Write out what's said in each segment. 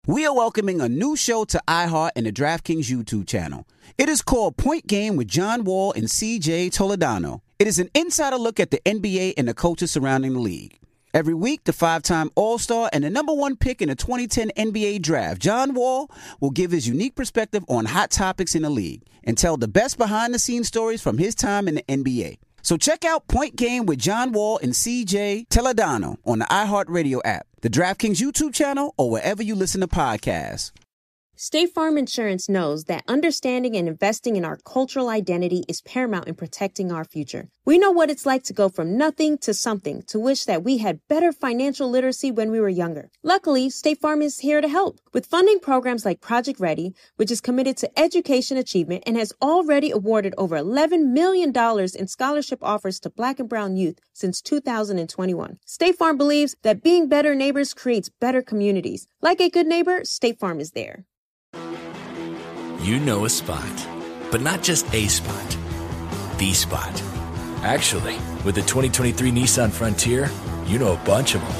We are welcoming a new show to iHeart and the DraftKings YouTube channel. It is called Point Game with John Wall and CJ Toledano. It is an insider look at the NBA and the coaches surrounding the league. Every week, the 5-time All-Star and the number one pick in the 2010 NBA Draft, John Wall, will give his unique perspective on hot topics in the league and tell the best behind-the-scenes stories from his time in the NBA. So check out Point Game with John Wall and CJ Toledano on the iHeartRadio app, the DraftKings YouTube channel, or wherever you listen to podcasts. State Farm Insurance knows that understanding and investing in our cultural identity is paramount in protecting our future. We know what it's like to go from nothing to something, to wish that we had better financial literacy when we were younger. Luckily, State Farm is here to help with funding programs like Project Ready, which is committed to education achievement and has already awarded over $11 million in scholarship offers to Black and Brown youth since 2021. State Farm believes that being better neighbors creates better communities. Like a good neighbor, State Farm is there. You know a spot, but not just a spot, the spot. Actually, with the 2023 Nissan Frontier, you know a bunch of them.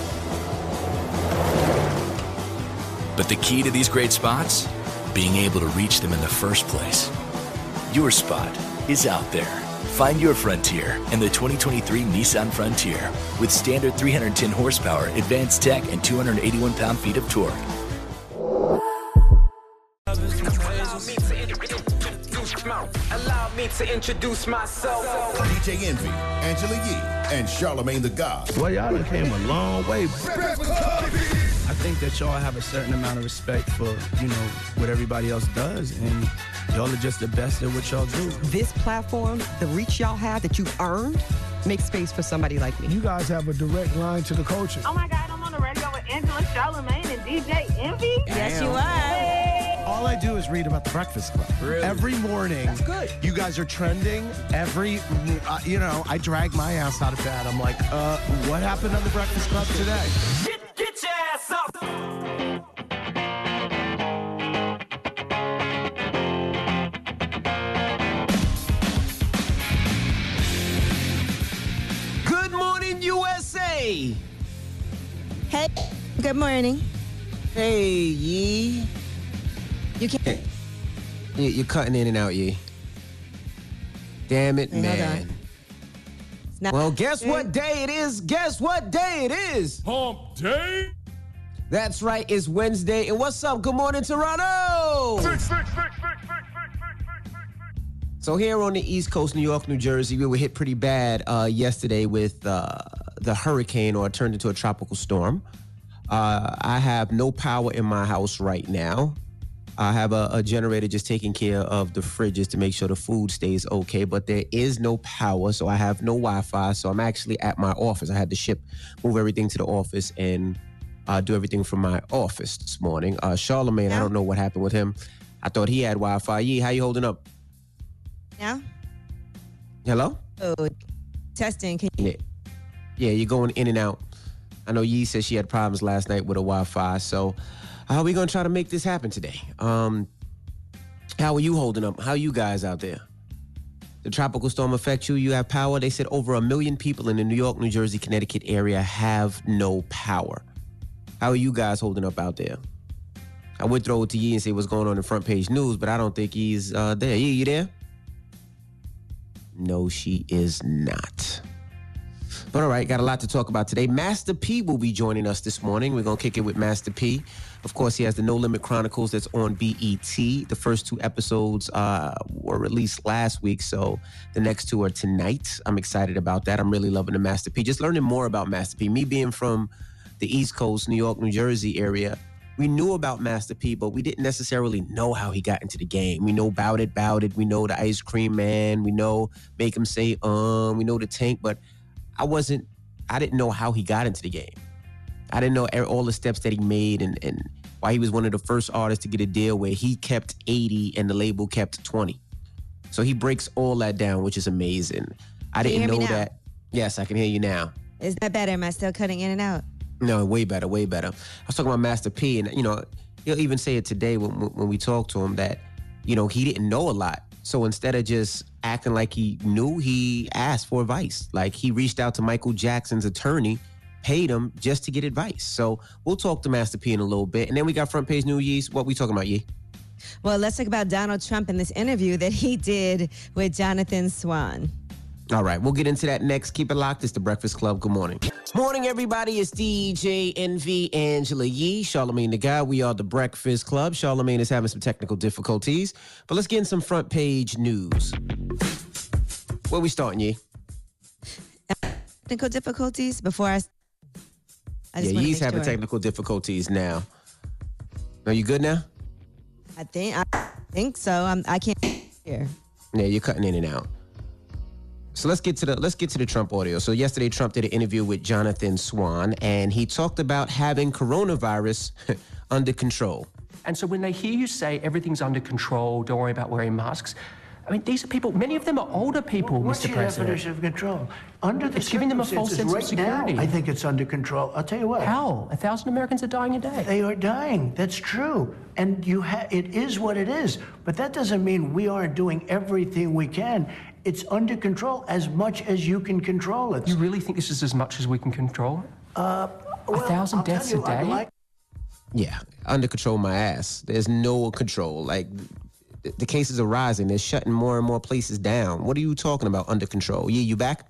But the key to these great spots? Being able to reach them in the first place. Your spot is out there. Find your Frontier in the 2023 Nissan Frontier with standard 310 horsepower, advanced tech, and 281 pound-feet of torque. Allow me to introduce myself. DJ Envy, Angela Yee, and Charlamagne the God. Well, y'all done came a long way. I think that y'all have a certain amount of respect for, what everybody else does, and y'all are just the best at what y'all do. This platform, the reach y'all have that you've earned, makes space for somebody like me. You guys have a direct line to the culture. Oh my God, I'm on the radio with Angela, Charlamagne, and DJ Envy. Yes, you are. All I do is read about the Breakfast Club. Really? Every morning. That's good. You guys are trending. I drag my ass out of bed. I'm like, what happened on the Breakfast Club today? Get your ass up. Good morning, USA. Hey, good morning. Hey, Yee. You can't. You're cutting in and out, Yee. Damn it, Hey, man. Well, guess what day it is? Guess what day it is? Hump Day. That's right, it's Wednesday. And what's up? Good morning, Toronto. So here on the East Coast, New York, New Jersey, we were hit pretty bad yesterday with the hurricane, or it turned into a tropical storm. I have no power in my house right now. I have a generator just taking care of the fridges to make sure the food stays okay, but there is no power, so I have no Wi-Fi, so I'm actually at my office. I had to move everything to the office and do everything from my office this morning. Charlamagne, I don't know what happened with him. I thought he had Wi-Fi. Yee, how you holding up? Yeah. Hello? Oh, testing. Yeah, you're going in and out. I know Yee said she had problems last night with her Wi-Fi, so how are we going to try to make this happen today? How are you holding up? How are you guys out there? The tropical storm affect you? You have power? They said over 1 million people in the New York, New Jersey, Connecticut area have no power. How are you guys holding up out there? I would throw it to Yee and say what's going on in front page news, but I don't think he's there. Yee, you there? No, she is not. But all right, got a lot to talk about today. Master P will be joining us this morning. We're going to kick it with Master P. Of course, he has the No Limit Chronicles that's on BET. The first 2 episodes were released last week, so the next 2 are tonight. I'm excited about that. I'm really loving the Master P. Just learning more about Master P. Me being from the East Coast, New York, New Jersey area, we knew about Master P, but we didn't necessarily know how he got into the game. We know Bout It. We know the Ice Cream Man. We know Make Him Say, we know the Tank, but I didn't know how he got into the game. I didn't know all the steps that he made and why he was one of the first artists to get a deal where he kept 80 and the label kept 20. So he breaks all that down, which is amazing. I didn't know that. Yes, I can hear you now. Is that better? Am I still cutting in and out? No, way better, way better. I was talking about Master P, and, he'll even say it today when we talk to him that, he didn't know a lot. So instead of just acting like he knew, he asked for advice. Like, he reached out to Michael Jackson's attorney paid him just to get advice. So we'll talk to Master P in a little bit. And then we got front page news, Yeast. What we talking about, Yee? Well, let's talk about Donald Trump and this interview that he did with Jonathan Swan. All right, we'll get into that next. Keep it locked. It's The Breakfast Club. Good morning. Morning, everybody. It's DJ NV, Angela Yee, Charlamagne the Guy. We are The Breakfast Club. Charlamagne is having some technical difficulties, but let's get in some front page news. Where we starting, Yee? Technical difficulties before I just Yee's having sure. technical difficulties now. Are you good now? I think so. I can't hear. Yeah, you're cutting in and out. So let's get to the Trump audio. So yesterday, Trump did an interview with Jonathan Swan, and he talked about having coronavirus under control. And so when they hear you say everything's under control, don't worry about wearing masks, I mean, these are people, many of them are older people, What's Mr. your President. definition of control? Under the It's giving them a false sense of right security. now, I think it's under control. I'll tell you what. How? 1,000 Americans are dying a day. They are dying. That's true. And it is what it is. But that doesn't mean we aren't doing everything we can. It's under control as much as you can control it. You really think this is as much as we can control? Well, 1,000 I'll deaths tell a you, day? Yeah, under control my ass. There's no control. Like, the cases are rising. They're shutting more and more places down. What are you talking about under control? Yeah, you back?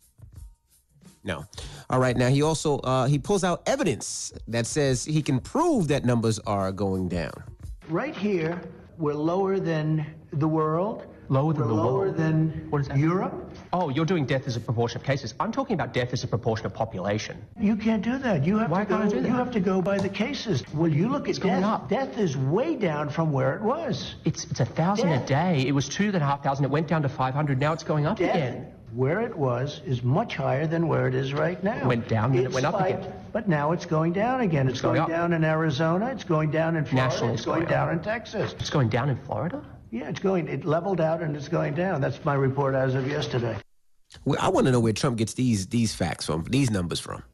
No. All right, now he also, he pulls out evidence that says he can prove that numbers are going down. Right here, we're lower than the world. Lower than we're the lower world? than What is that? Europe. Oh, you're doing death as a proportion of cases. I'm talking about death as a proportion of population. You can't do that. You have Why to go. can't I do that? You have to go by the cases. Well, you look at going death. up. Death is way down from where it was. It's 1,000 a day. It was 2,500. It went down to 500. Now it's going up Death, again. where it was, is much higher than where it is right now. It went down, then it went up again. But now it's going down again. It's going going up. down in Arizona. It's going down in Florida. Nationally, it's going down in Texas. It's going down in Florida? Yeah, it leveled out and it's going down. That's my report as of yesterday. Well, I want to know where Trump gets these facts from, these numbers from.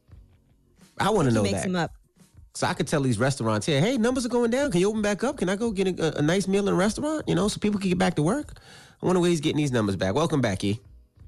I want to know He makes that. them up. So I could tell these restaurants here, hey, numbers are going down. Can you open back up? Can I go get a nice meal in a restaurant? You know, so people can get back to work. I wonder where he's getting these numbers back. Welcome back, E.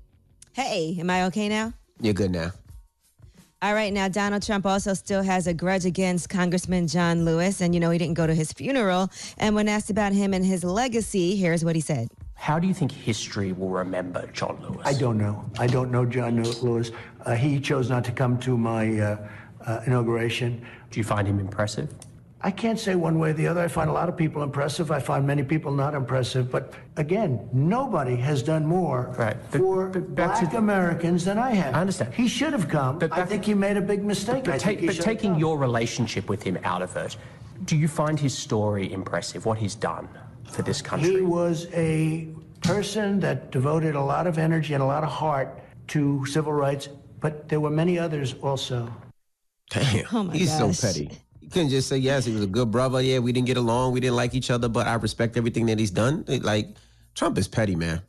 Hey, am I okay now? You're good now. All right, now Donald Trump also still has a grudge against Congressman John Lewis, and he didn't go to his funeral. And when asked about him and his legacy, here's what he said. How do you think history will remember John Lewis? I don't know. I don't know John Lewis. He chose not to come to my inauguration. Do you find him impressive? I can't say one way or the other. I find a lot of people impressive. I find many people not impressive. But again, nobody has done more for black Americans than I have. I understand. He should have come. I think he made a big mistake. But taking your relationship with him out of it, do you find his story impressive, what he's done for this country? He was a person that devoted a lot of energy and a lot of heart to civil rights, but there were many others also. Damn, Oh my he's gosh. so petty. You couldn't just say, yes, he was a good brother. Yeah, we didn't get along. We didn't like each other, but I respect everything that he's done. Trump is petty, man.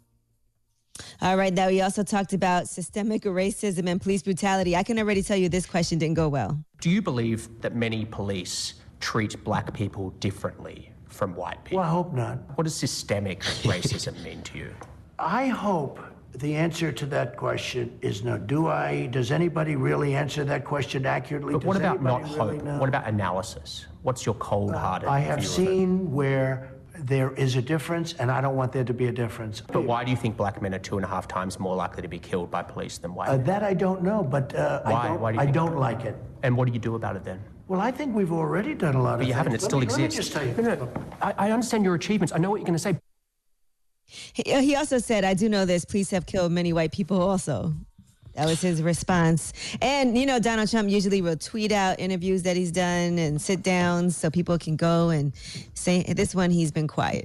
All right, now he also talked about systemic racism and police brutality. I can already tell you this question didn't go well. Do you believe that many police treat black people differently from white people? Well, I hope not. What does systemic racism mean to you? I hope the answer to that question is no. Does anybody really answer that question accurately? But what Does about not anybody hope? really know? What about analysis? What's your cold-hearted I have view of seen where there is a difference, and I don't want there to be a difference. it? But why do you think black men are 2.5 times more likely to be killed by police than white men? That I don't know, but Why? Why do you I think don't that? like it. And what do you do about it then? Well, I think we've already done a lot of But you things. haven't. It still Let me exists. just tell you. No, I understand your achievements. I know what you're going to say. He also said, I do know this, police have killed many white people also. That was his response. And, Donald Trump usually will tweet out interviews that he's done and sit downs so people can go and say, this one he's been quiet.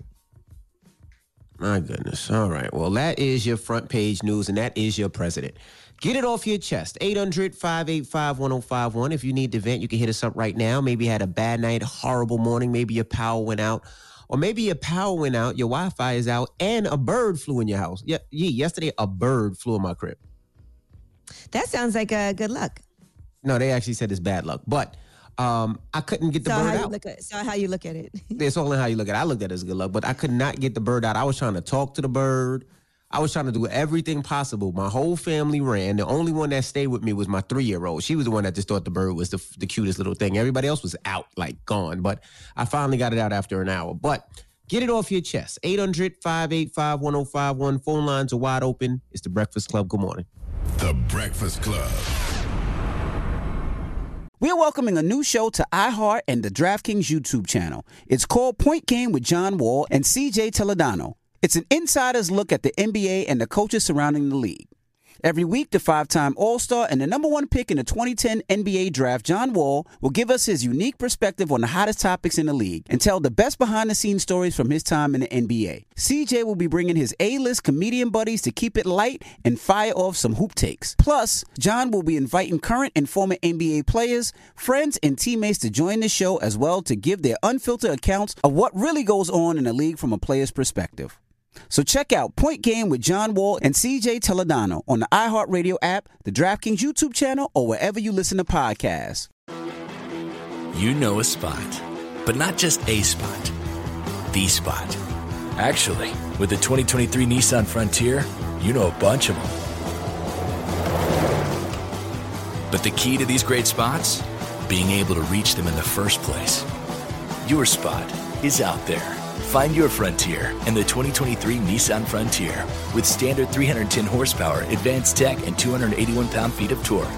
My goodness. All right. Well, that is your front page news, and that is your president. Get it off your chest. 800-585-1051. If you need to vent, you can hit us up right now. Maybe you had a bad night, horrible morning. Maybe your power went out. Or maybe your power went out, your Wi-Fi is out, and a bird flew in your house. Yeah, yesterday, a bird flew in my crib. That sounds like good luck. No, they actually said it's bad luck. But I couldn't get the bird out. So how you look at it? It's all in how you look at it. I looked at it as good luck, but I could not get the bird out. I was trying to talk to the bird. I was trying to do everything possible. My whole family ran. The only one that stayed with me was my 3-year-old. She was the one that just thought the bird was the cutest little thing. Everybody else was out, like gone. But I finally got it out after an hour. But get it off your chest. 800-585-1051. Phone lines are wide open. It's The Breakfast Club. Good morning. The Breakfast Club. We are welcoming a new show to iHeart and the DraftKings YouTube channel. It's called Point Game with John Wall and CJ Toledano. It's an insider's look at the NBA and the coaches surrounding the league. Every week, the 5-time All-Star and the number 1 pick in the 2010 NBA Draft, John Wall, will give us his unique perspective on the hottest topics in the league and tell the best behind-the-scenes stories from his time in the NBA. CJ will be bringing his A-list comedian buddies to keep it light and fire off some hoop takes. Plus, John will be inviting current and former NBA players, friends, and teammates to join the show as well to give their unfiltered accounts of what really goes on in the league from a player's perspective. So check out Point Game with John Wall and CJ Toledano on the iHeartRadio app, the DraftKings YouTube channel, or wherever you listen to podcasts. You know a spot, but not just a spot, the spot. Actually, with the 2023 Nissan Frontier, you know a bunch of them. But the key to these great spots? Being able to reach them in the first place. Your spot is out there. Find your Frontier in the 2023 Nissan Frontier with standard 310 horsepower, advanced tech, and 281 pound-feet of torque.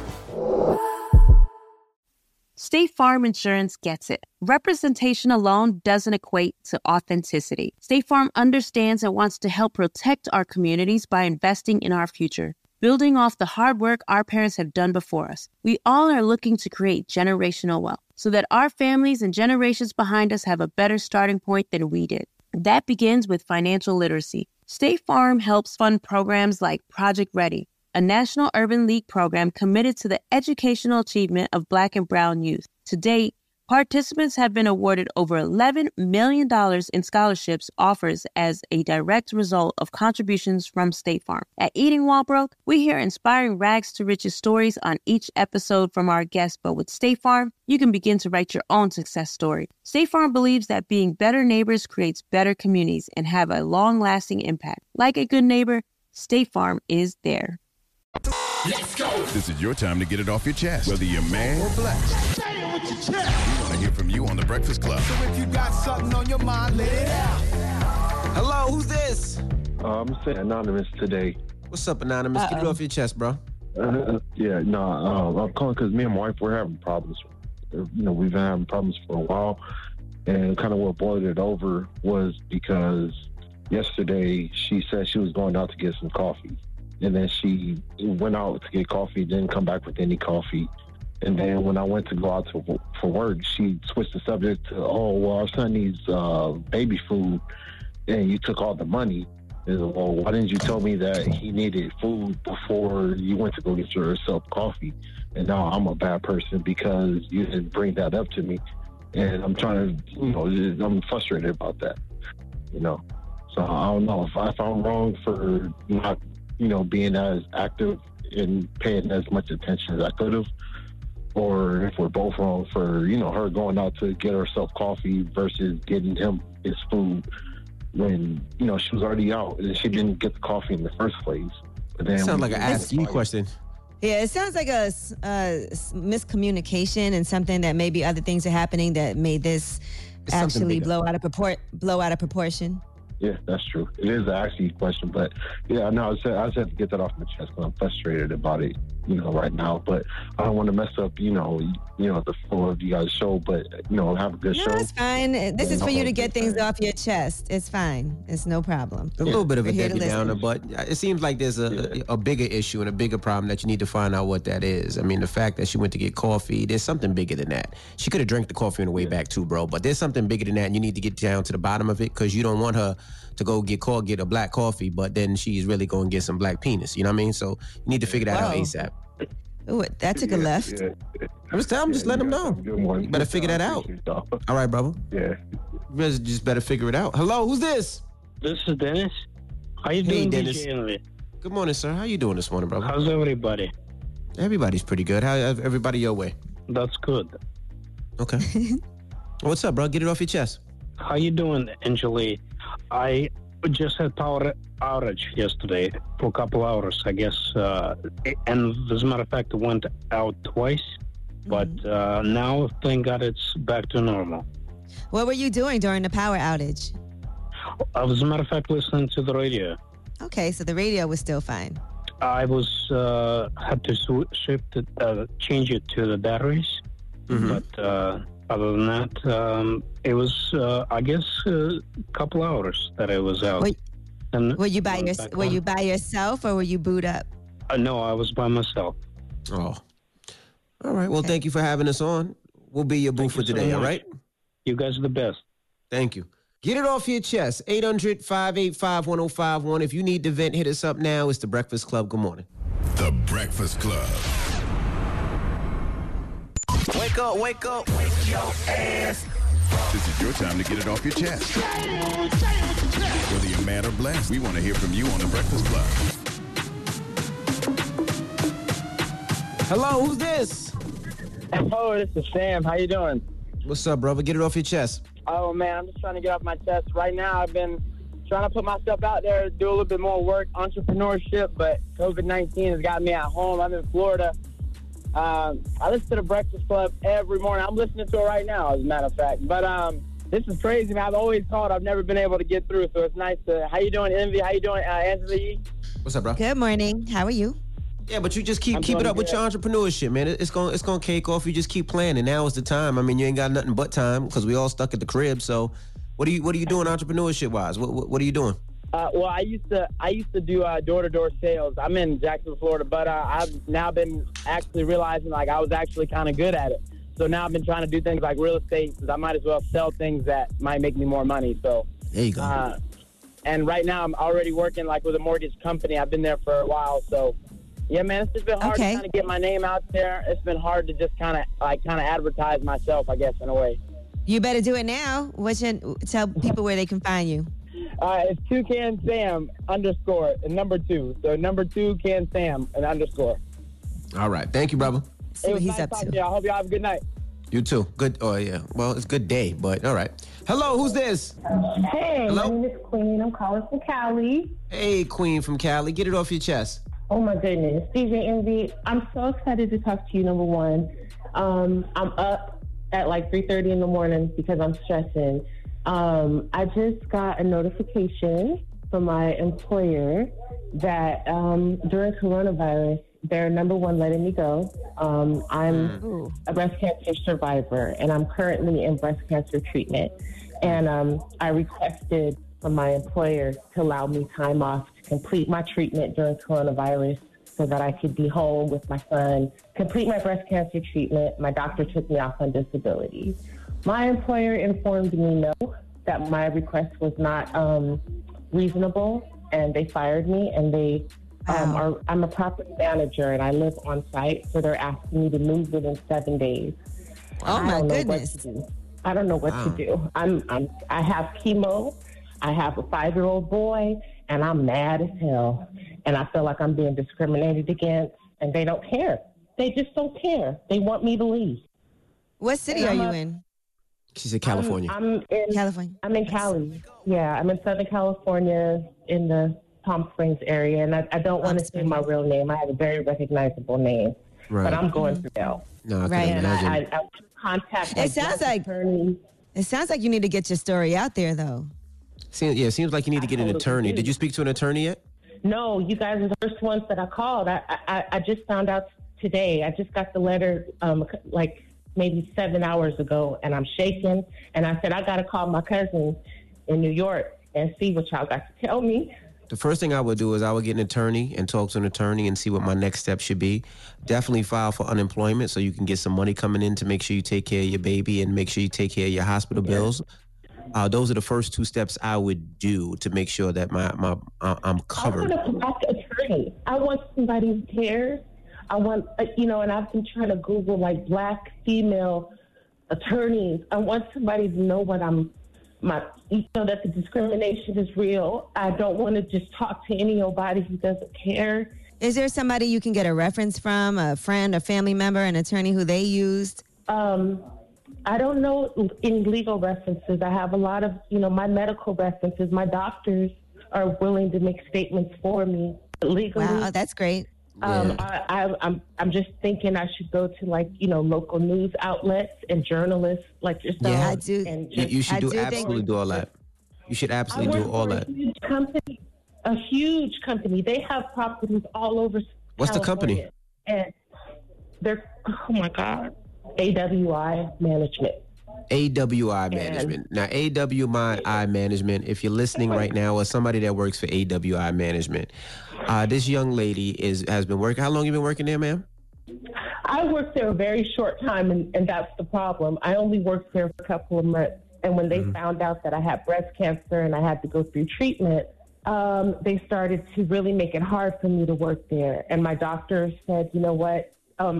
State Farm Insurance gets it. Representation alone doesn't equate to authenticity. State Farm understands and wants to help protect our communities by investing in our future. Building off the hard work our parents have done before us, we all are looking to create generational wealth so that our families and generations behind us have a better starting point than we did. That begins with financial literacy. State Farm helps fund programs like Project Ready, a National Urban League program committed to the educational achievement of Black and Brown youth. To date, participants have been awarded over $11 million in scholarships offers as a direct result of contributions from State Farm. At Eating While Broke, we hear inspiring rags to riches stories on each episode from our guests, but with State Farm, you can begin to write your own success story. State Farm believes that being better neighbors creates better communities and have a long-lasting impact. Like a good neighbor, State Farm is there. Let's go. This is your time to get it off your chest, whether you're mad or blessed. Say it with your chest. We want to hear from you on The Breakfast Club. So if you got something on your mind, let it out. Hello, who's this? I'm saying Anonymous today. What's up, Anonymous? Get it off your chest, bro. I'm calling because me and my wife, we're having problems. We've been having problems for a while. And kind of what boiled it over was because yesterday she said she was going out to get some coffee. And then she went out to get coffee, didn't come back with any coffee. And then when I went to go out for work, she switched the subject to, our son needs baby food, and you took all the money. And, well, why didn't you tell me that he needed food before you went to go get yourself coffee? And now I'm a bad person because you didn't bring that up to me. And I'm trying to, I'm frustrated about that, So I don't know if I'm wrong for not being as active and paying as much attention as I could have, or if we're both wrong for, her going out to get herself coffee versus getting him his food when, she was already out and she didn't get the coffee in the first place. But then sounds like an ask you question. Yeah, it sounds like a miscommunication and something that maybe other things are happening that made this actually blow out of proportion. Yeah, that's true. It is an actually question, but yeah, no, I just had to get that off my chest because I'm frustrated about it, right now. But I don't want to mess up, the flow of you guys' show. But have a good show. No, it's fine. This is for you to get things off your chest. It's fine. It's no problem. A little bit of a Debbie Downer, but it seems like there's a bigger issue and a bigger problem that you need to find out what that is. I mean, the fact that she went to get coffee, there's something bigger than that. She could have drank the coffee on the way back too, bro. But there's something bigger than that, and you need to get down to the bottom of it because you don't want her to go get a black coffee, but then she's really going to get some black penis. You know what I mean? So you need to figure that out ASAP. Ooh, that took a left. Yeah. I'm just letting them know. You better figure that out. All right, brother. Yeah. You just better figure it out. Hello, who's this? This is Dennis. How you doing, Dennis? DJ? Good morning, sir. How you doing this morning, brother? How's everybody? Everybody's pretty good. How everybody your way? That's good. Okay. What's up, bro? Get it off your chest. How you doing, Angelique? I We just had power outage yesterday for a couple hours, I guess. And as a matter of fact, it went out twice. But now, thank God, it's back to normal. What were you doing during the power outage? As a matter of fact, listening to the radio. Okay, so the radio was still fine. I was had to change it to the batteries. But other than that, it was, I guess, a couple hours that I was out. Were you by yourself or were you booed up? No, I was by myself. Oh. All right. Well, thank you for having us on. We'll be your boo for today, all right? You guys are the best. Thank you. Get it off your chest. 800-585-1051. If you need to vent, hit us up now. It's The Breakfast Club. Good morning. The Breakfast Club. Wake up, wake up. Wake your ass. This is your time to get it off your chest. Whether you're mad or blessed, we want to hear from you on The Breakfast Club. Hello, who's this? Oh, this is Sam. How you doing? What's up, brother? Get it off your chest. Oh, man, I'm just trying to get off my chest. Right now, I've been trying to put myself out there, do a little bit more work, entrepreneurship, but COVID-19 has got me at home. I'm in Florida. I listen to The Breakfast Club every morning. I'm listening to it right now, as a matter of fact. But this is crazy, man. I've always called. I've never been able to get through, so it's nice to... How you doing, Envy? How you doing, Angela Yee? What's up, bro? Good morning. How are you? Yeah, but you just keep it up with your entrepreneurship, man. It's gonna cake off. You just keep playing, and now is the time. I mean, you ain't got nothing but time because we all stuck at the crib. So, what are you doing entrepreneurship wise? What are you doing? Well, I used to do door-to-door sales. I'm in Jacksonville, Florida, but I've now been actually realizing like I was actually kind of good at it. So now I've been trying to do things like real estate because I might as well sell things that might make me more money. So there you go. And right now I'm already working like with a mortgage company. I've been there for a while, so. Yeah, man, it's just been hard to kind of get my name out there. It's been hard to just kind of advertise myself, I guess, in a way. You better do it now. Tell people where they can find you. It's Toucan Sam _ and number 2. So number 2 Can Sam and _. All right, thank you, brother. See what he's up to. I hope y'all have a good night. You too. Good. Oh yeah. Well, it's a good day, but all right. Hello, who's this? Hey, hello? My name is Queen. I'm calling from Cali. Hey, Queen from Cali. Get it off your chest. Oh my goodness, DJ Envy, I'm so excited to talk to you. Number one, I'm up at like 3:30 in the morning because I'm stressing. I just got a notification from my employer that during coronavirus, they're number one letting me go. I'm a breast cancer survivor, and I'm currently in breast cancer treatment. And I requested from my employer to allow me time off to complete my treatment during coronavirus so that I could be home with my son, complete my breast cancer treatment. My doctor took me off on disability. My employer informed me no, that my request was not reasonable, and they fired me, and they I'm a property manager, and I live on site, so they're asking me to move within 7 days. Oh, my goodness. I don't know what to do. I have chemo. I have a 5-year-old boy, and I'm mad as hell. And I feel like I'm being discriminated against, and they don't care. They just don't care. They want me to leave. What city are you in? She's in California. I'm in California. I'm in Cali. Yeah, I'm in Southern California in the Palm Springs area, and I don't want to say my real name. I have a very recognizable name, but I'm going through hell. No, I can imagine. I contact. It sounds like you need to get your story out there, though. It seems like you need to get an attorney. Did you speak to an attorney yet? No, you guys are the first ones that I called. I just found out today. I just got the letter like maybe 7 hours ago, and I'm shaking. And I said, I got to call my cousin in New York and see what y'all got to tell me. The first thing I would do is I would get an attorney and talk to an attorney and see what my next step should be. Definitely file for unemployment so you can get some money coming in to make sure you take care of your baby and make sure you take care of your hospital bills. Those are the first 2 steps I would do to make sure that I'm covered. I want a black attorney. I want somebody who cares. I want, and I've been trying to Google like black female attorneys. I want somebody to know what that the discrimination is real. I don't want to just talk to anybody who doesn't care. Is there somebody you can get a reference from, a friend, a family member, an attorney who they used? I don't know any legal references. I have a lot of, my medical references. My doctors are willing to make statements for me legally. Wow, that's great. I'm just thinking I should go to local news outlets and journalists like yourself. Yeah, I do. And You should absolutely do all that. You should absolutely do all that. A huge company. They have properties all over. What's the California. company? And they're, oh my God, AWI Management. AWI Management. Now, AWI Management, if you're listening right now, or somebody that works for AWI Management, this young lady has been working. How long have you been working there, ma'am? I worked there a very short time, and that's the problem. I only worked there for a couple of months. And when they found out that I had breast cancer and I had to go through treatment, they started to really make it hard for me to work there. And my doctor said, you know what?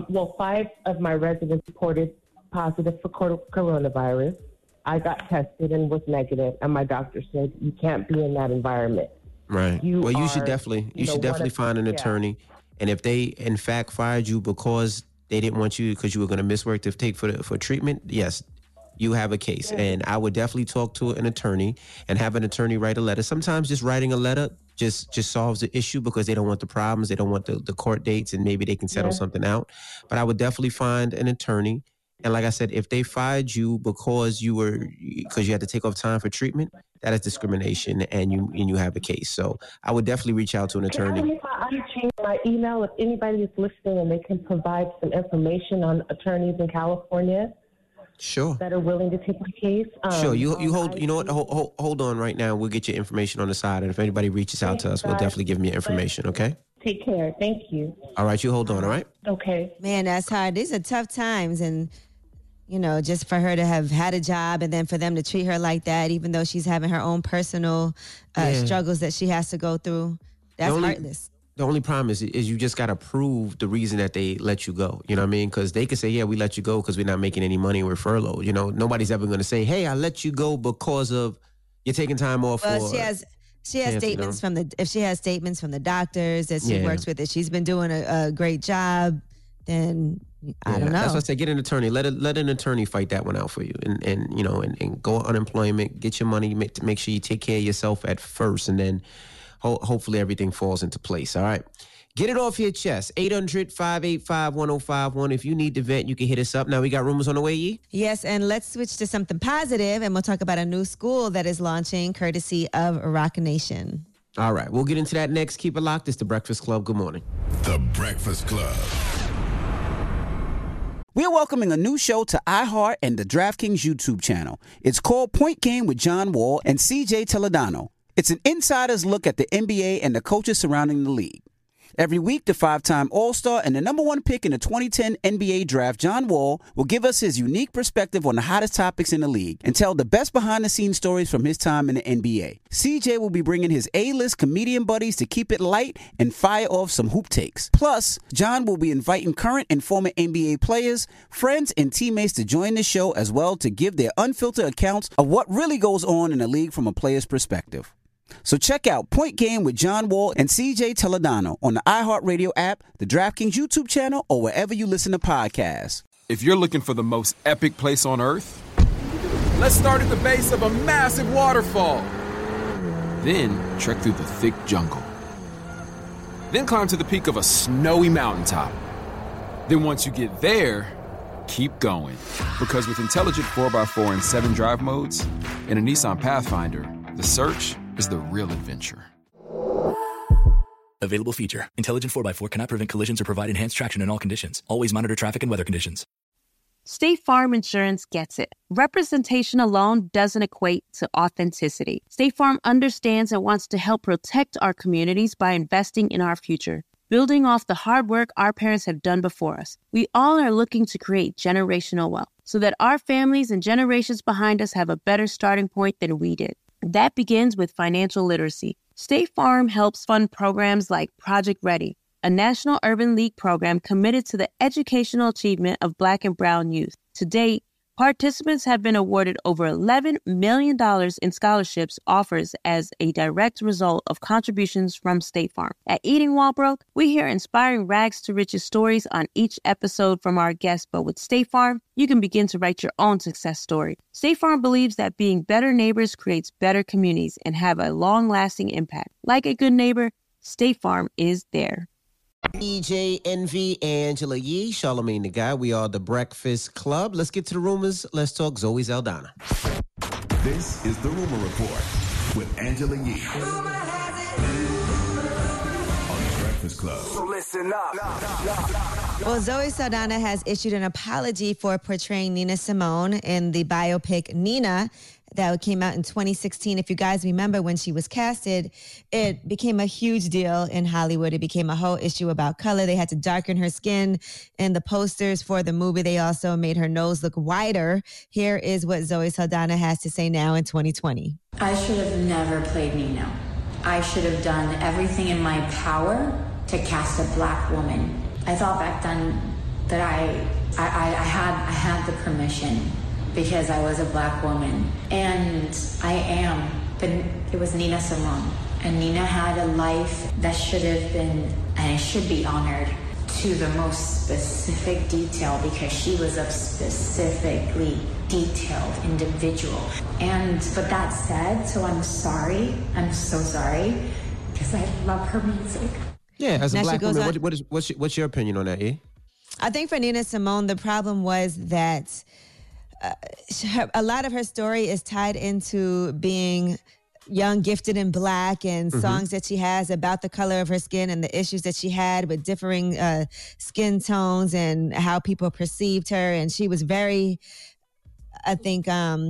5 of my residents reported positive for coronavirus. I got tested and was negative, and my doctor said, you can't be in that environment. Right. You should definitely find an attorney. And if they, in fact, fired you because they didn't want you because you were going to miss work to take for treatment, yes, you have a case. And I would definitely talk to an attorney and have an attorney write a letter. Sometimes just writing a letter just solves the issue because they don't want the problems. They don't want the court dates, and maybe they can settle something out. But I would definitely find an attorney. And like I said, if they fired you because you had to take off time for treatment, that is discrimination, and you have a case. So I would definitely reach out to an attorney. I change my email if anybody is listening and they can provide some information on attorneys in California. Sure. That are willing to take my case. Sure. You hold. You know what? Hold on right now. We'll get your information on the side, and if anybody reaches out to us, we'll definitely give them your information. Okay. Take care. Thank you. All right. You hold on. All right. Okay. Man, that's hard. These are tough times, and just for her to have had a job and then for them to treat her like that, even though she's having her own personal struggles that she has to go through, that's heartless. The only problem is you just got to prove the reason that they let you go. You know what I mean? Because they could say, yeah, we let you go because we're not making any money and we're furloughed. Nobody's ever going to say, hey, I let you go because of you're taking time off. Well, she has statements from the doctors that she works with, that she's been doing a great job, then I don't know. That's why I say get an attorney. Let an attorney fight that one out for you, and go on unemployment, get your money, make sure you take care of yourself at first, and then hopefully everything falls into place. All right. Get it off your chest. 800-585-1051. If you need to vent, you can hit us up. Now we got rumors on the way, Yee? Yes, and let's switch to something positive, and we'll talk about a new school that is launching courtesy of Rock Nation. All right. We'll get into that next. Keep it locked. It's The Breakfast Club. Good morning. The Breakfast Club. We're welcoming a new show to iHeart and the DraftKings YouTube channel. It's called Point Game with John Wall and CJ Toledano. It's an insider's look at the NBA and the coaches surrounding the league. Every week, the 5-time All-Star and the number 1 pick in the 2010 NBA Draft, John Wall, will give us his unique perspective on the hottest topics in the league and tell the best behind-the-scenes stories from his time in the NBA. CJ will be bringing his A-list comedian buddies to keep it light and fire off some hoop takes. Plus, John will be inviting current and former NBA players, friends, and teammates to join the show as well to give their unfiltered accounts of what really goes on in the league from a player's perspective. So check out Point Game with John Wall and CJ Toledano on the iHeartRadio app, the DraftKings YouTube channel, or wherever you listen to podcasts. If you're looking for the most epic place on earth, let's start at the base of a massive waterfall. Then trek through the thick jungle. Then climb to the peak of a snowy mountaintop. Then once you get there, keep going. Because with intelligent 4x4 and 7 drive modes and a Nissan Pathfinder, the search is the real adventure. Available feature. Intelligent 4x4 cannot prevent collisions or provide enhanced traction in all conditions. Always monitor traffic and weather conditions. State Farm Insurance gets it. Representation alone doesn't equate to authenticity. State Farm understands and wants to help protect our communities by investing in our future, building off the hard work our parents have done before us. We all are looking to create generational wealth so that our families and generations behind us have a better starting point than we did. That begins with financial literacy. State Farm helps fund programs like Project Ready, a National Urban League program committed to the educational achievement of Black and Brown youth. To date, Participants have been awarded over $11 million in scholarships offers as a direct result of contributions from State Farm. At Eating While Broke, we hear inspiring rags to riches stories on each episode from our guests, but with State Farm, you can begin to write your own success story. State Farm believes that being better neighbors creates better communities and have a long-lasting impact. Like a good neighbor, State Farm is there. EJ, Envy, Angela Yee, Charlamagne the Guy. We are the Breakfast Club. Let's get to the rumors. Let's talk Zoe Saldana. This is the Rumor Report with Angela Yee on the Breakfast Club. So listen up. Well, Zoe Saldana has issued an apology for portraying Nina Simone in the biopic Nina that came out in 2016. If you guys remember when she was casted, it became a huge deal in Hollywood. It became a whole issue about color. They had to darken her skin in the posters for the movie. They also made her nose look wider. Here is what Zoe Saldana has to say now in 2020. I should have never played Nina. I should have done everything in my power to cast a black woman. I thought back then that I had the permission because I was a black woman, and I am, but it was Nina Simone, and Nina had a life that should have been, and it should be honored to the most specific detail because she was a specifically detailed individual. But that said, so I'm sorry, I'm so sorry, because I love her music. Yeah, as a Now she black goes woman, on- what's your opinion on that, E? I think for Nina Simone, the problem was that a lot of her story is tied into being young, gifted, and black, and songs that she has about the color of her skin and the issues that she had with differing skin tones and how people perceived her. And she was very, I think,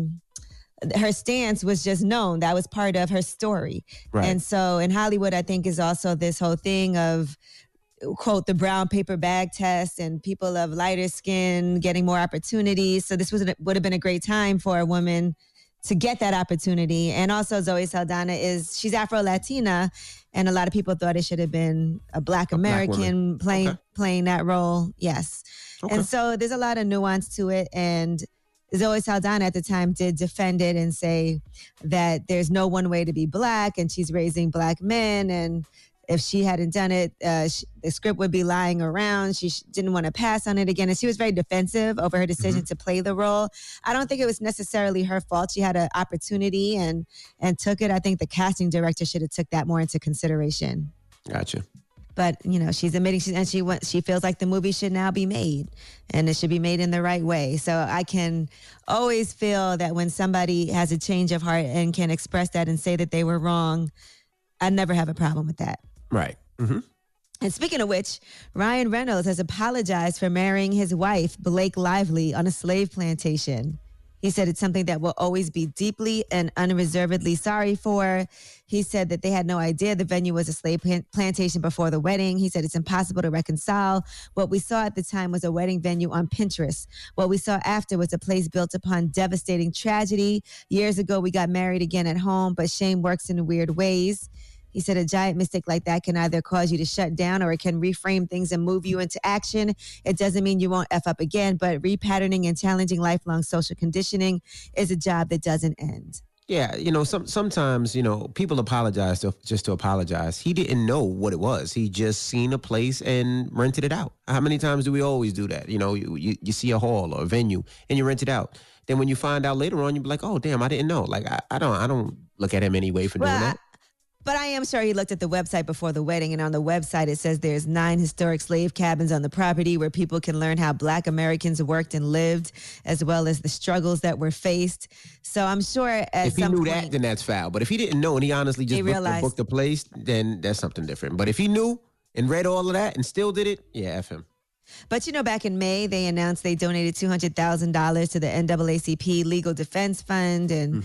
her stance was just known. That was part of her story. Right. And so in Hollywood, I think is also this whole thing of, quote, the brown paper bag test and people of lighter skin getting more opportunities. So this would have been a great time for a woman to get that opportunity. And also Zoe Saldana she's Afro-Latina, and a lot of people thought it should have been a Black American playing that role. Yes. Okay. And so there's a lot of nuance to it. And Zoe Saldana at the time did defend it and say that there's no one way to be black, and she's raising black men, and if she hadn't done it, the script would be lying around. She didn't want to pass on it again. And she was very defensive over her decision to play the role. I don't think it was necessarily her fault. She had an opportunity and took it. I think the casting director should have took that more into consideration. Gotcha. But, she's admitting she feels like the movie should now be made, and it should be made in the right way. So I can always feel that when somebody has a change of heart and can express that and say that they were wrong, I never have a problem with that. Right. Mm-hmm. And speaking of which, Ryan Reynolds has apologized for marrying his wife, Blake Lively, on a slave plantation. He said it's something that will always be deeply and unreservedly sorry for. He said that they had no idea the venue was a slave plantation before the wedding. He said it's impossible to reconcile. What we saw at the time was a wedding venue on Pinterest. What we saw after was a place built upon devastating tragedy. Years ago, we got married again at home, but shame works in weird ways. He said a giant mistake like that can either cause you to shut down or it can reframe things and move you into action. It doesn't mean you won't F up again, but repatterning and challenging lifelong social conditioning is a job that doesn't end. Yeah, sometimes, people apologize just to apologize. He didn't know what it was. He just seen a place and rented it out. How many times do we always do that? You see a hall or a venue and you rent it out. Then when you find out later on, you be like, oh, damn, I didn't know. Like, I don't look at him anyway for doing that. But I am sure he looked at the website before the wedding, and on the website it says there's 9 historic slave cabins on the property where people can learn how Black Americans worked and lived, as well as the struggles that were faced. So I'm sure if he knew that, then that's foul. But if he didn't know and he honestly just booked the place, then that's something different. But if he knew and read all of that and still did it, yeah, F him. But, back in May, they announced they donated $200,000 to the NAACP Legal Defense Fund, and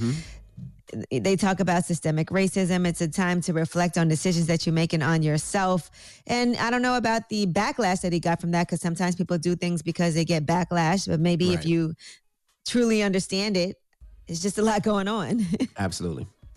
they talk about systemic racism. It's a time to reflect on decisions that you're making on yourself. And I don't know about the backlash that he got from that, because sometimes people do things because they get backlash. But maybe if you truly understand it, it's just a lot going on. Absolutely.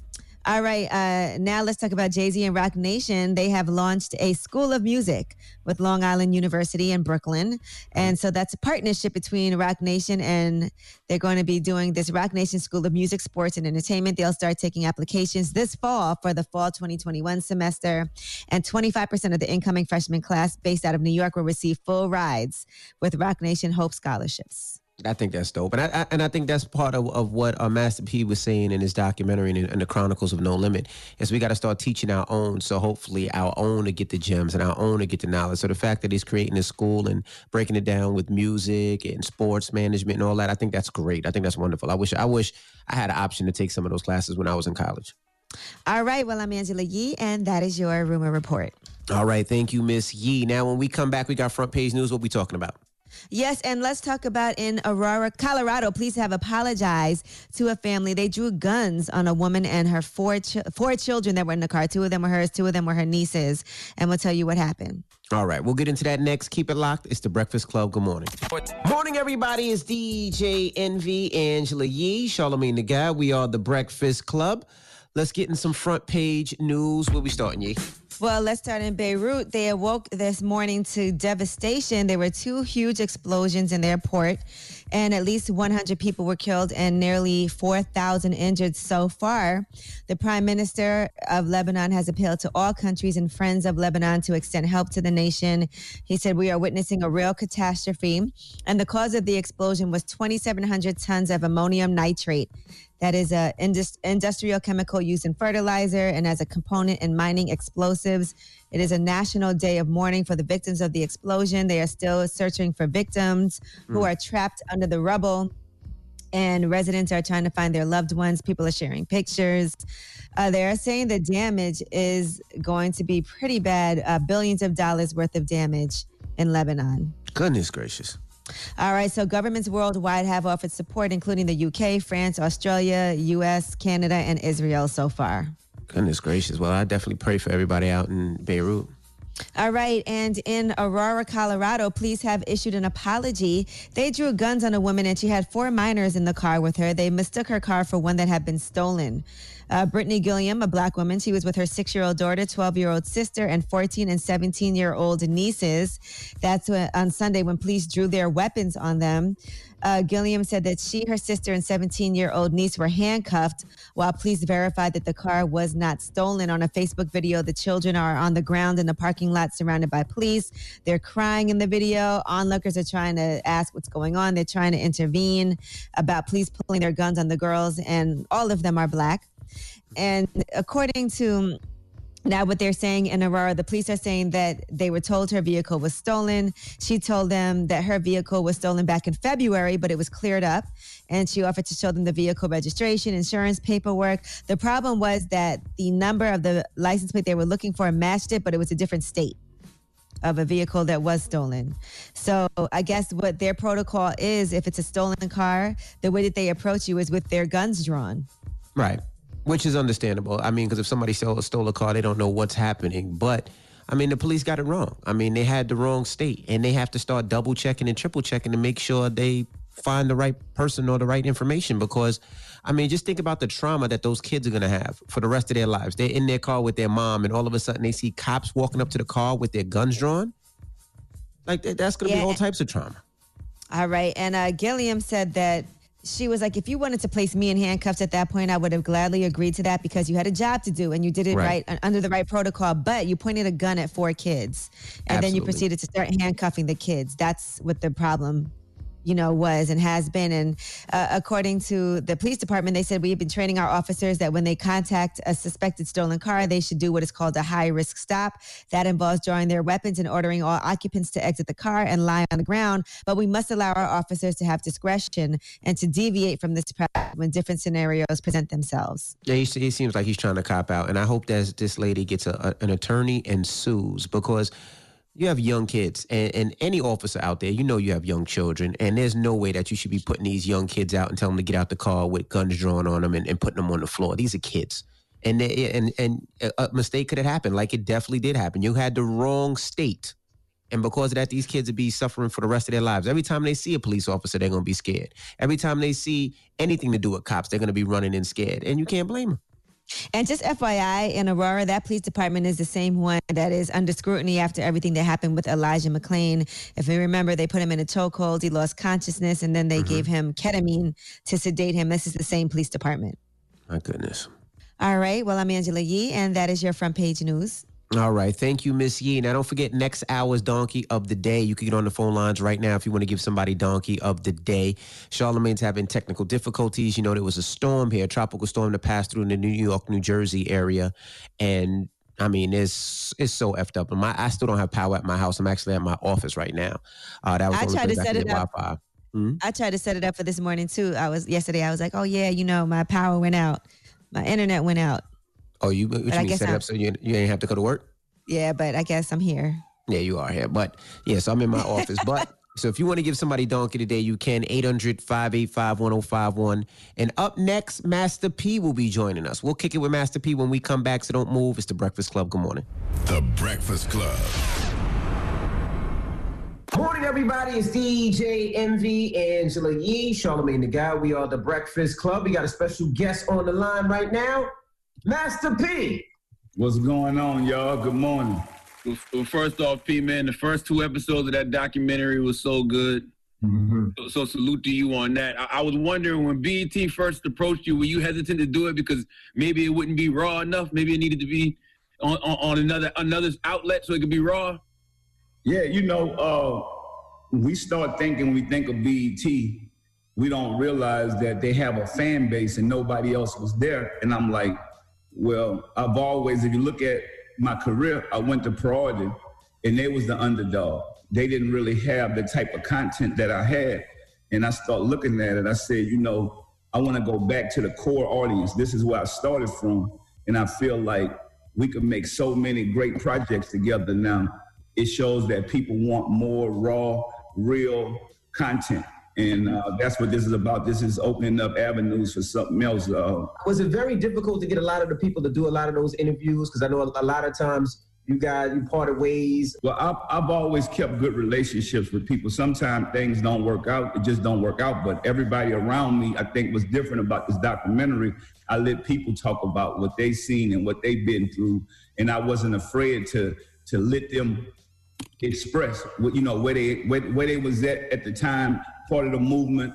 All right. Now let's talk about Jay-Z and Roc Nation. They have launched a School of Music with Long Island University in Brooklyn. And so that's a partnership between Roc Nation, and they're going to be doing this Roc Nation School of Music, Sports, and Entertainment. They'll start taking applications this fall for the fall 2021 semester. And 25% of the incoming freshman class based out of New York will receive full rides with Roc Nation Hope scholarships. I think that's dope. And I think that's part of what Master P was saying in his documentary and the Chronicles of No Limit is we got to start teaching our own. So hopefully our own to get the gems and our own to get the knowledge. So the fact that he's creating a school and breaking it down with music and sports management and all that, I think that's great. I think that's wonderful. I wish I had an option to take some of those classes when I was in college. All right. Well, I'm Angela Yee, and that is your Rumor Report. All right. Thank you, Miss Yee. Now, when we come back, we got front page news. What we talking about? Yes, and let's talk about in Aurora, Colorado. Police have apologized to a family. They drew guns on a woman and her four children that were in the car. 2 of them were hers, 2 of them were her nieces. And we'll tell you what happened. All right, we'll get into that next. Keep it locked. It's The Breakfast Club. Good morning. Morning, everybody. It's DJ Envy, Angela Yee, Charlamagne the Guy. We are The Breakfast Club. Let's get in some front page news. Where we starting, Yee? Well, let's start in Beirut. They awoke this morning to devastation. There were 2 huge explosions in their port, and at least 100 people were killed and nearly 4,000 injured so far. The Prime Minister of Lebanon has appealed to all countries and friends of Lebanon to extend help to the nation. He said, "We are witnessing a real catastrophe." And the cause of the explosion was 2,700 tons of ammonium nitrate. That is an industrial chemical used in fertilizer and as a component in mining explosives. It is a national day of mourning for the victims of the explosion. They are still searching for victims who are trapped under the rubble, and residents are trying to find their loved ones. People are sharing pictures. They are saying the damage is going to be pretty bad, billions of dollars worth of damage in Lebanon. Goodness gracious. All right, so governments worldwide have offered support, including the UK, France, Australia, US, Canada, and Israel so far. Goodness gracious. Well, I definitely pray for everybody out in Beirut. All right, and in Aurora, Colorado, police have issued an apology. They drew guns on a woman, and she had 4 minors in the car with her. They mistook her car for one that had been stolen. Brittany Gilliam, a black woman, she was with her 6-year-old daughter, 12-year-old sister, and 14 and 17-year-old nieces. That's on Sunday when police drew their weapons on them. Gilliam said that she, her sister, and 17-year-old niece were handcuffed while police verified that the car was not stolen. On a Facebook video, the children are on the ground in the parking lot surrounded by police. They're crying in the video. Onlookers are trying to ask what's going on. They're trying to intervene about police pulling their guns on the girls, and all of them are black. And according to now what they're saying in Aurora, the police are saying that they were told her vehicle was stolen. She told them that her vehicle was stolen back in February, but it was cleared up. And she offered to show them the vehicle registration, insurance paperwork. The problem was that the number of the license plate they were looking for matched it, but it was a different state of a vehicle that was stolen. So I guess what their protocol is, if it's a stolen car, the way that they approach you is with their guns drawn. Right. Which is understandable. I mean, because if somebody stole a car, they don't know what's happening. But, I mean, the police got it wrong. I mean, they had the wrong state. And they have to start double checking and triple checking to make sure they find the right person or the right information. Because, I mean, just think about the trauma that those kids are going to have for the rest of their lives. They're in their car with their mom, and all of a sudden they see cops walking up to the car with their guns drawn. Like, that's going to be all types of trauma. All right. And Gilliam said that she was like, if you wanted to place me in handcuffs at that point, I would have gladly agreed to that because you had a job to do and you did it right under the right protocol. But you pointed a gun at 4 kids and then you proceeded to start handcuffing the kids. That's what the problem, was and has been. And according to the police department, they said, we've been training our officers that when they contact a suspected stolen car, they should do what is called a high-risk stop. That involves drawing their weapons and ordering all occupants to exit the car and lie on the ground. But we must allow our officers to have discretion and to deviate from this practice when different scenarios present themselves. Yeah, he seems like he's trying to cop out. And I hope that this lady gets an attorney and sues, because you have young kids, and any officer out there, you have young children, and there's no way that you should be putting these young kids out and telling them to get out the car with guns drawn on them and putting them on the floor. These are kids. And a mistake could have happened, like it definitely did happen. You had the wrong state. And because of that, these kids would be suffering for the rest of their lives. Every time they see a police officer, they're going to be scared. Every time they see anything to do with cops, they're going to be running and scared. And you can't blame them. And just FYI, in Aurora, that police department is the same one that is under scrutiny after everything that happened with Elijah McClain. If you remember, they put him in a chokehold. He lost consciousness, and then they gave him ketamine to sedate him. This is the same police department. My goodness. All right. Well, I'm Angela Yee, and that is your front page news. All right. Thank you, Miss Yee. Now, don't forget next hour's Donkey of the Day. You can get on the phone lines right now if you want to give somebody Donkey of the Day. Charlamagne's having technical difficulties. You know, there was a storm here, a tropical storm that passed through in the New York, New Jersey area. And, I mean, it's so effed up. And I still don't have power at my house. I'm actually at my office right now. That was I tried to set it up. Wi-Fi. I tried to set it up for this morning, too. Yesterday, I was like, oh, yeah, my power went out. My internet went out. Oh, what you mean set it up so you ain't have to go to work? Yeah, but I guess I'm here. Yeah, you are here. But, yeah, so I'm in my office. But, so if you want to give somebody Donkey today, you can. 800-585-1051. And up next, Master P will be joining us. We'll kick it with Master P when we come back, so don't move. It's The Breakfast Club. Good morning. The Breakfast Club. Morning, everybody. It's DJ MV, Angela Yee, Charlamagne the Guy. We are The Breakfast Club. We got a special guest on the line right now, Master P. What's going on, y'all? Good morning. Well, first off, P, man, the first 2 episodes of that documentary was so good. So salute to you on that. I was wondering, when BET first approached you, were you hesitant to do it because maybe it wouldn't be raw enough? Maybe it needed to be on another outlet so it could be raw? Yeah, we start thinking, we think of BET, we don't realize that they have a fan base and nobody else was there. And I'm like, well, I've always, if you look at my career, I went to Priority and they was the underdog. They didn't really have the type of content that I had. And I started looking at it. I said, I want to go back to the core audience. This is where I started from. And I feel like we could make so many great projects together now. It shows that people want more raw, real content. And that's what this is about. This is opening up avenues for something else. Was it very difficult to get a lot of the people to do a lot of those interviews? Because I know a lot of times you parted ways. Well, I've always kept good relationships with people. Sometimes things don't work out. It just don't work out. But everybody around me, I think, was different about this documentary. I let people talk about what they've seen and what they've been through. And I wasn't afraid to let them express where they was at the time, part of the movement.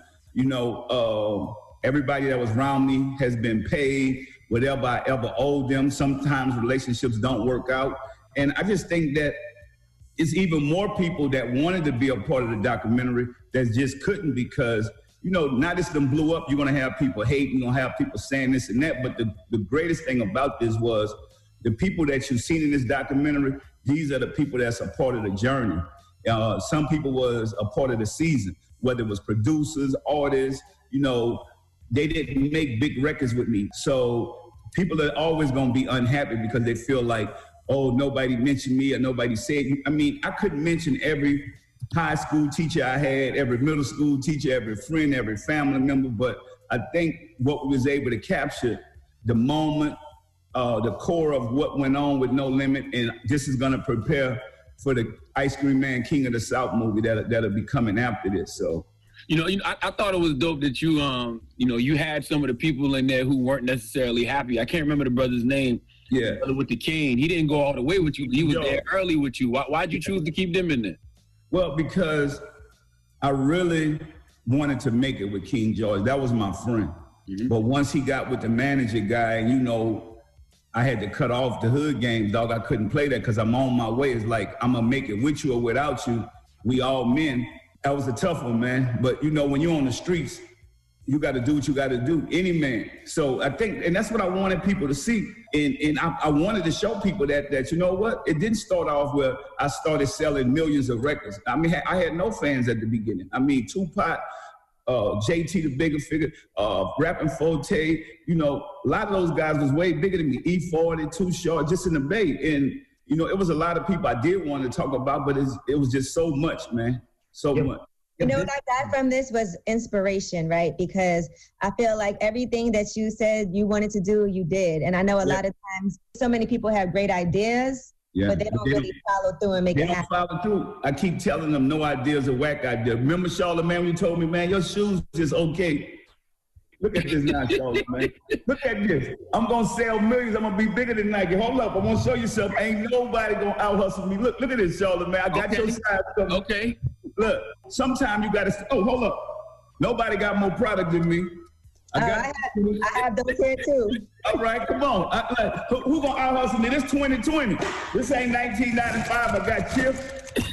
Everybody that was around me has been paid whatever I ever owed them. Sometimes relationships don't work out. And I just think that it's even more people that wanted to be a part of the documentary that just couldn't because, now this done blew up. You're going to have people hating, you're going to have people saying this and that. But the greatest thing about this was the people that you've seen in this documentary, these are the people that's a part of the journey. Some people was a part of the season, whether it was producers, artists, they didn't make big records with me. So people are always going to be unhappy because they feel like, oh, nobody mentioned me or nobody said. I mean, I couldn't mention every high school teacher I had, every middle school teacher, every friend, every family member. But I think what we was able to capture, the moment, the core of what went on with No Limit, and this is going to prepare for the Ice Cream Man King of the South movie that'll be coming after this. So, I thought it was dope that you had some of the people in there who weren't necessarily happy. I can't remember the brother's name. Yeah, with the cane, he didn't go all the way with you. He was there early with you. Why'd you choose to keep them in there? Well, because I really wanted to make it with King George. That was my friend. Mm-hmm. But once he got with the manager guy, I had to cut off the hood games, dog. I couldn't play that because I'm on my way. It's like, I'm going to make it with you or without you. We all men. That was a tough one, man. But, when you're on the streets, you got to do what you got to do, any man. So I think, and that's what I wanted people to see. And I wanted to show people that, you know what? It didn't start off where I started selling millions of records. I mean, I had no fans at the beginning. I mean, Tupac, JT the Bigger Figure, Rapping Forte, a lot of those guys was way bigger than me. E40, Too Short, just in the Bay. And, it was a lot of people I did want to talk about, but it was just so much, man. So much. What I got from this was inspiration, right? Because I feel like everything that you said you wanted to do, you did. And I know a lot of times so many people have great ideas, but they don't really follow through and make it happen. They don't follow through. I keep telling them no ideas are whack ideas. Remember, Charlamagne, when you told me, man, your shoes is okay. Look at this now, Charlamagne. Look at this. I'm gonna sell millions. I'm gonna be bigger than Nike. Hold up, I want to show you something. Ain't nobody gonna out hustle me. Look at this, Charlamagne. I got your side. Okay. Look, sometimes you gotta. Oh, hold up. Nobody got more product than me. I have those here too. All right, come on. Who gonna out hustle me? This 2020. This ain't 1995. I got chips.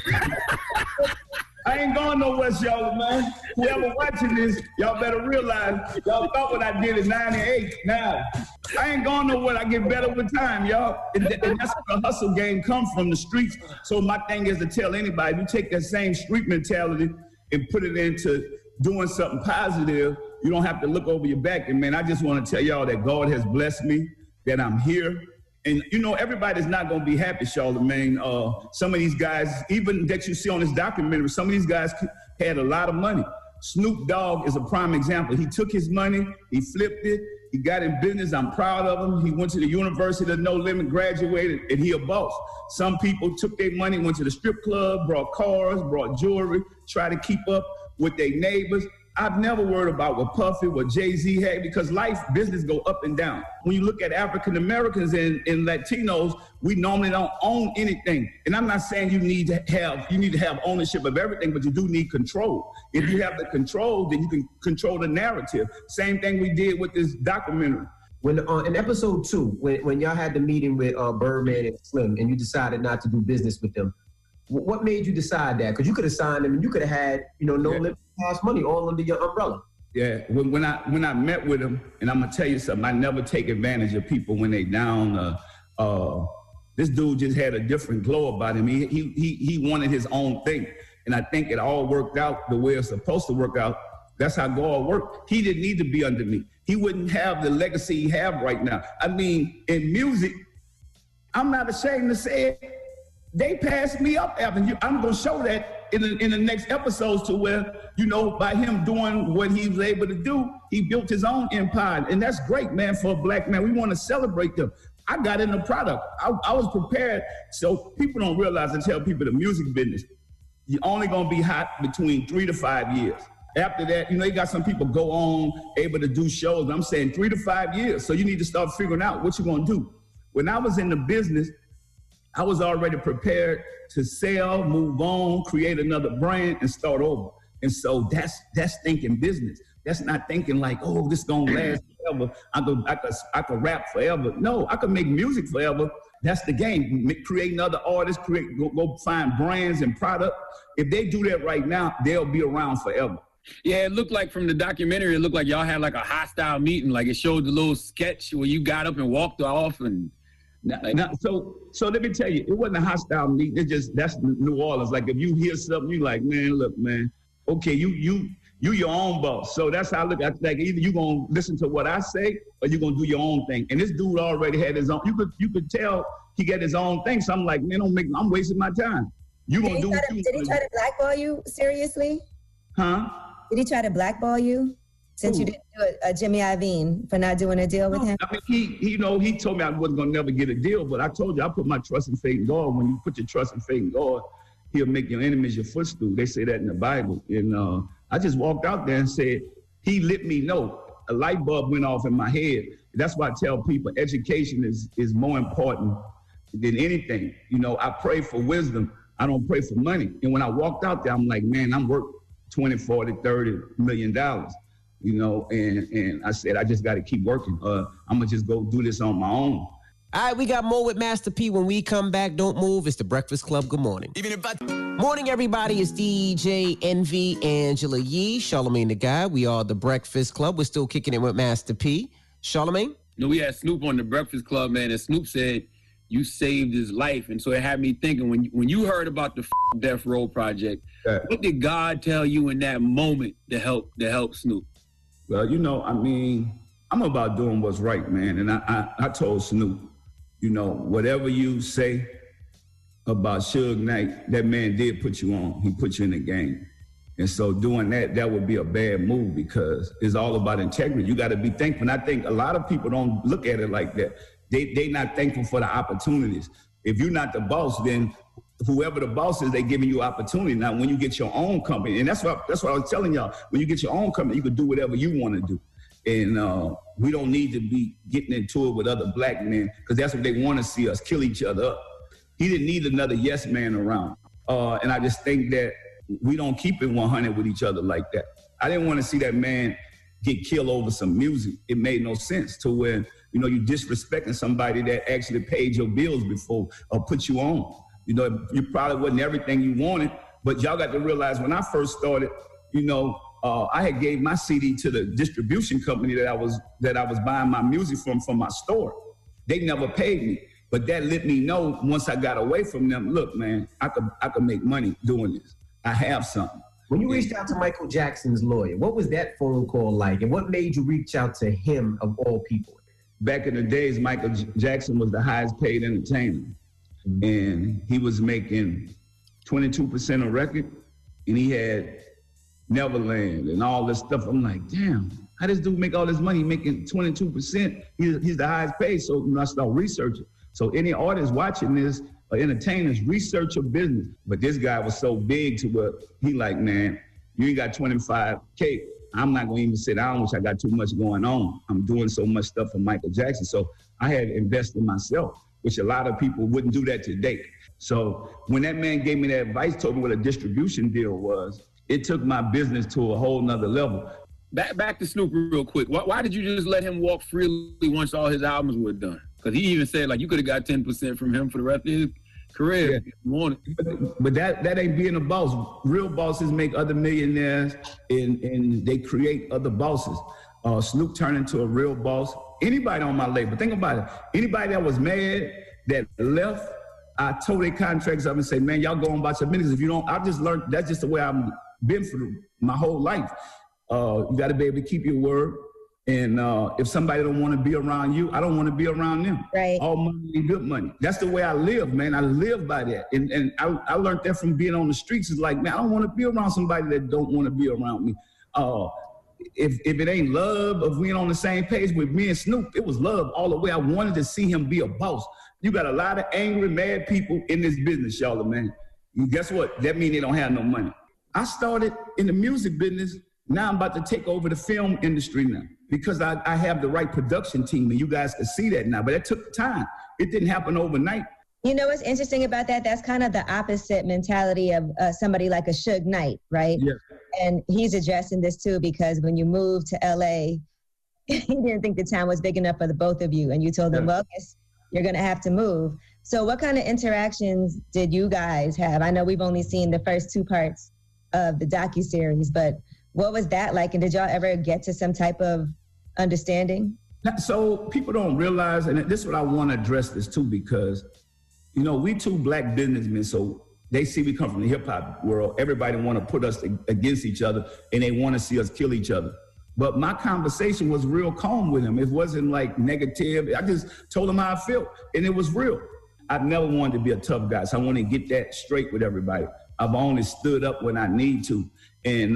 I ain't going nowhere, y'all, man. Whoever watching this, y'all better realize y'all thought what I did in 98. Now, I ain't going nowhere. I get better with time, y'all. And that's where the hustle game comes from, the streets. So my thing is to tell anybody, you take that same street mentality and put it into doing something positive, you don't have to look over your back. And man, I just want to tell y'all that God has blessed me, that I'm here. And you know, everybody's not gonna be happy, Charlamagne. Some of these guys, even that you see on this documentary, some of these guys had a lot of money. Snoop Dogg is a prime example. He took his money, he flipped it, he got in business. I'm proud of him. He went to the University of No Limit, graduated, and he a boss. Some people took their money, went to the strip club, brought cars, brought jewelry, try to keep up with their neighbors. I've never worried about what Puffy, what Jay-Z had, because business go up and down. When you look at African Americans and Latinos, we normally don't own anything. And I'm not saying you need to have ownership of everything, but you do need control. If you have the control, then you can control the narrative. Same thing we did with this documentary. When in episode 2, when y'all had the meeting with Birdman and Slim, and you decided not to do business with them, what made you decide that? Because you could have signed them and you could have had, No Limit Cash Money all under your umbrella. Yeah, when I met with him, and I'm gonna tell you something, I never take advantage of people when they down. This dude just had a different glow about him. He wanted his own thing, and I think it all worked out the way it's supposed to work out. That's how God worked. He didn't need to be under me. He wouldn't have the legacy he have right now. I mean, in music, I'm not ashamed to say it. They passed me up, Evan. I'm going to show that in the next episodes to where, by him doing what he was able to do, he built his own empire. And that's great, man, for a black man. We want to celebrate them. I got in the product. I was prepared. So people don't realize, I tell people the music business, you're only going to be hot between 3 to 5 years. After that, you got some people go on, able to do shows. I'm saying 3 to 5 years. So you need to start figuring out what you're going to do. When I was in the business, I was already prepared to sell, move on, create another brand, and start over. And so that's thinking business. That's not thinking like, oh, this gonna last forever. I could rap forever. No, I could make music forever. That's the game. Create another artist, go find brands and product. If they do that right now, they'll be around forever. Yeah, it looked like from the documentary, it looked like y'all had like a hostile meeting. Like it showed the little sketch where you got up and walked off and. So let me tell you, it wasn't a hostile meeting. That's New Orleans. Like if you hear something, you like, man, look, man, okay, you your own boss. So that's how I look at it. Like either you gonna listen to what I say or you gonna do your own thing. And this dude already had his own. You could tell he got his own thing. So I'm like, man, I'm wasting my time. You gonna do what you Did he try to blackball you seriously? Huh? Did he try to blackball you? Since you didn't do it, Jimmy Iovine, for not doing a deal with him? I mean, he told me I wasn't going to never get a deal, but I told you, I put my trust and faith in God. When you put your trust and faith in God, he'll make your enemies your footstool. They say that in the Bible. And I just walked out there and said, he let me know. A light bulb went off in my head. That's why I tell people education is more important than anything. I pray for wisdom. I don't pray for money. And when I walked out there, I'm like, man, I'm worth $20, $40, $30 million. And I said, I just got to keep working. I'm going to just go do this on my own. All right, we got more with Master P. When we come back, don't move. It's the Breakfast Club. Good morning. Morning, everybody. It's DJ Envy, Angela Yee, Charlamagne the Guy. We are the Breakfast Club. We're still kicking it with Master P. Charlamagne? We had Snoop on the Breakfast Club, man, and Snoop said, you saved his life. And so it had me thinking, when you heard about the Death Row Project, what did God tell you in that moment to help Snoop? Well, I'm about doing what's right, man. And I told Snoop, whatever you say about Suge Knight, that man did put you on. He put you in the game. And so doing that would be a bad move because it's all about integrity. You got to be thankful. And I think a lot of people don't look at it like that. They not thankful for the opportunities. If you're not the boss, then whoever the boss is, they giving you opportunity. Now, when you get your own company, and that's what I was telling y'all, when you get your own company, you can do whatever you want to do. And we don't need to be getting into it with other black men because that's what they want to see us, kill each other up. He didn't need another yes man around. And I just think that we don't keep it 100 with each other like that. I didn't want to see that man get killed over some music. It made no sense to when, you disrespecting somebody that actually paid your bills before or put you on. You probably wasn't everything you wanted, but y'all got to realize when I first started, I had gave my CD to the distribution company that I was buying my music from my store. They never paid me, but that let me know once I got away from them, look, man, I could make money doing this. I have something. When you reached out to Michael Jackson's lawyer, what was that phone call like? And what made you reach out to him of all people? Back in the days, Michael Jackson was the highest paid entertainer. Mm-hmm. And he was making 22% a record. And he had Neverland and all this stuff. I'm like, damn, how does this dude make all this money making 22%? He's the highest paid. So I start researching. So any artist watching this, or entertainers, research your business. But this guy was so big to where he like, man, you ain't got 25K. I'm not gonna even sit down, which I got too much going on. I'm doing so much stuff for Michael Jackson. So I had to invest in myself, which a lot of people wouldn't do that today. So when that man gave me that advice, told me what a distribution deal was, it took my business to a whole nother level. Back to Snoop real quick. Why did you just let him walk freely once all his albums were done? Because he even said, like, you could have got 10% from him for the rest of his career. Yeah. But that ain't being a boss. Real bosses make other millionaires and they create other bosses. Snoop turned into a real boss. Anybody on my label, think about it. Anybody that was mad that left, I tore their contracts up and say, man, y'all go on about your business. If you don't, I just learned that's just the way I've been for my whole life. You got to be able to keep your word. And if somebody don't want to be around you, I don't want to be around them. Right. All money and good money. That's the way I live, man. I live by that. And I learned that from being on the streets. It's like, man, I don't want to be around somebody that don't want to be around me. If it ain't love, if we ain't on the same page with me and Snoop, it was love all the way. I wanted to see him be a boss. You got a lot of angry, mad people in this business, y'all, man. And guess what? That means they don't have no money. I started in the music business. Now I'm about to take over the film industry now because I have the right production team and you guys can see that now. But it took time. It didn't happen overnight. You know what's interesting about that? That's kind of the opposite mentality of somebody like a Suge Knight, right? Yeah. And he's addressing this too because when you moved to LA, he didn't think the town was big enough for the both of you. And you told him, well, I guess you're going to have to move. So what kind of interactions did you guys have? I know we've only seen the first 2 parts of the docuseries, but what was that like? And did y'all ever get to some type of understanding? So people don't realize, and this is what I want to address this too, because, we 2 black businessmen, so they see we come from the hip hop world. Everybody want to put us against each other and they want to see us kill each other. But my conversation was real calm with him. It wasn't like negative. I just told him how I felt and it was real. I've never wanted to be a tough guy. So I want to get that straight with everybody. I've only stood up when I need to. And,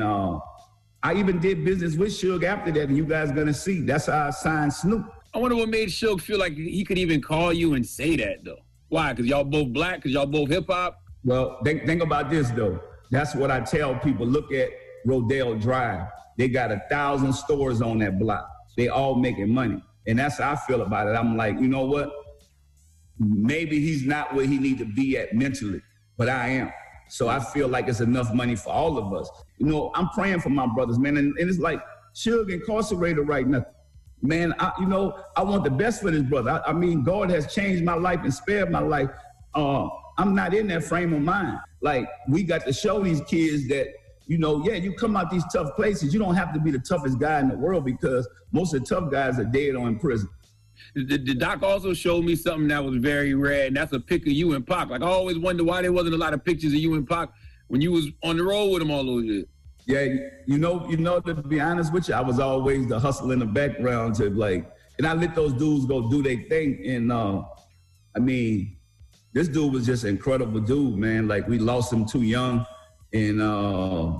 I even did business with Suge after that, and you guys gonna see. That's how I signed Snoop. I wonder what made Suge feel like he could even call you and say that, though. Why? Because y'all both black? Because y'all both hip-hop? Well, think about this, though. That's what I tell people. Look at Rodale Drive. They got 1,000 stores on that block. They all making money. And that's how I feel about it. I'm like, you know what? Maybe he's not where he need to be at mentally, but I am. So I feel like it's enough money for all of us. I'm praying for my brothers, man. And it's like Suge incarcerated right now. Man, I want the best for this brother. I mean, God has changed my life and spared my life. I'm not in that frame of mind. Like, we got to show these kids that, you come out these tough places. You don't have to be the toughest guy in the world because most of the tough guys are dead or in prison. The doc also showed me something that was very rare, and that's a pic of you and Pac. Like, I always wonder why there wasn't a lot of pictures of you and Pac when you was on the road with him all those years. Yeah, to be honest with you, I was always the hustle in the background and I let those dudes go do their thing. And this dude was just an incredible dude, man. Like, we lost him too young, and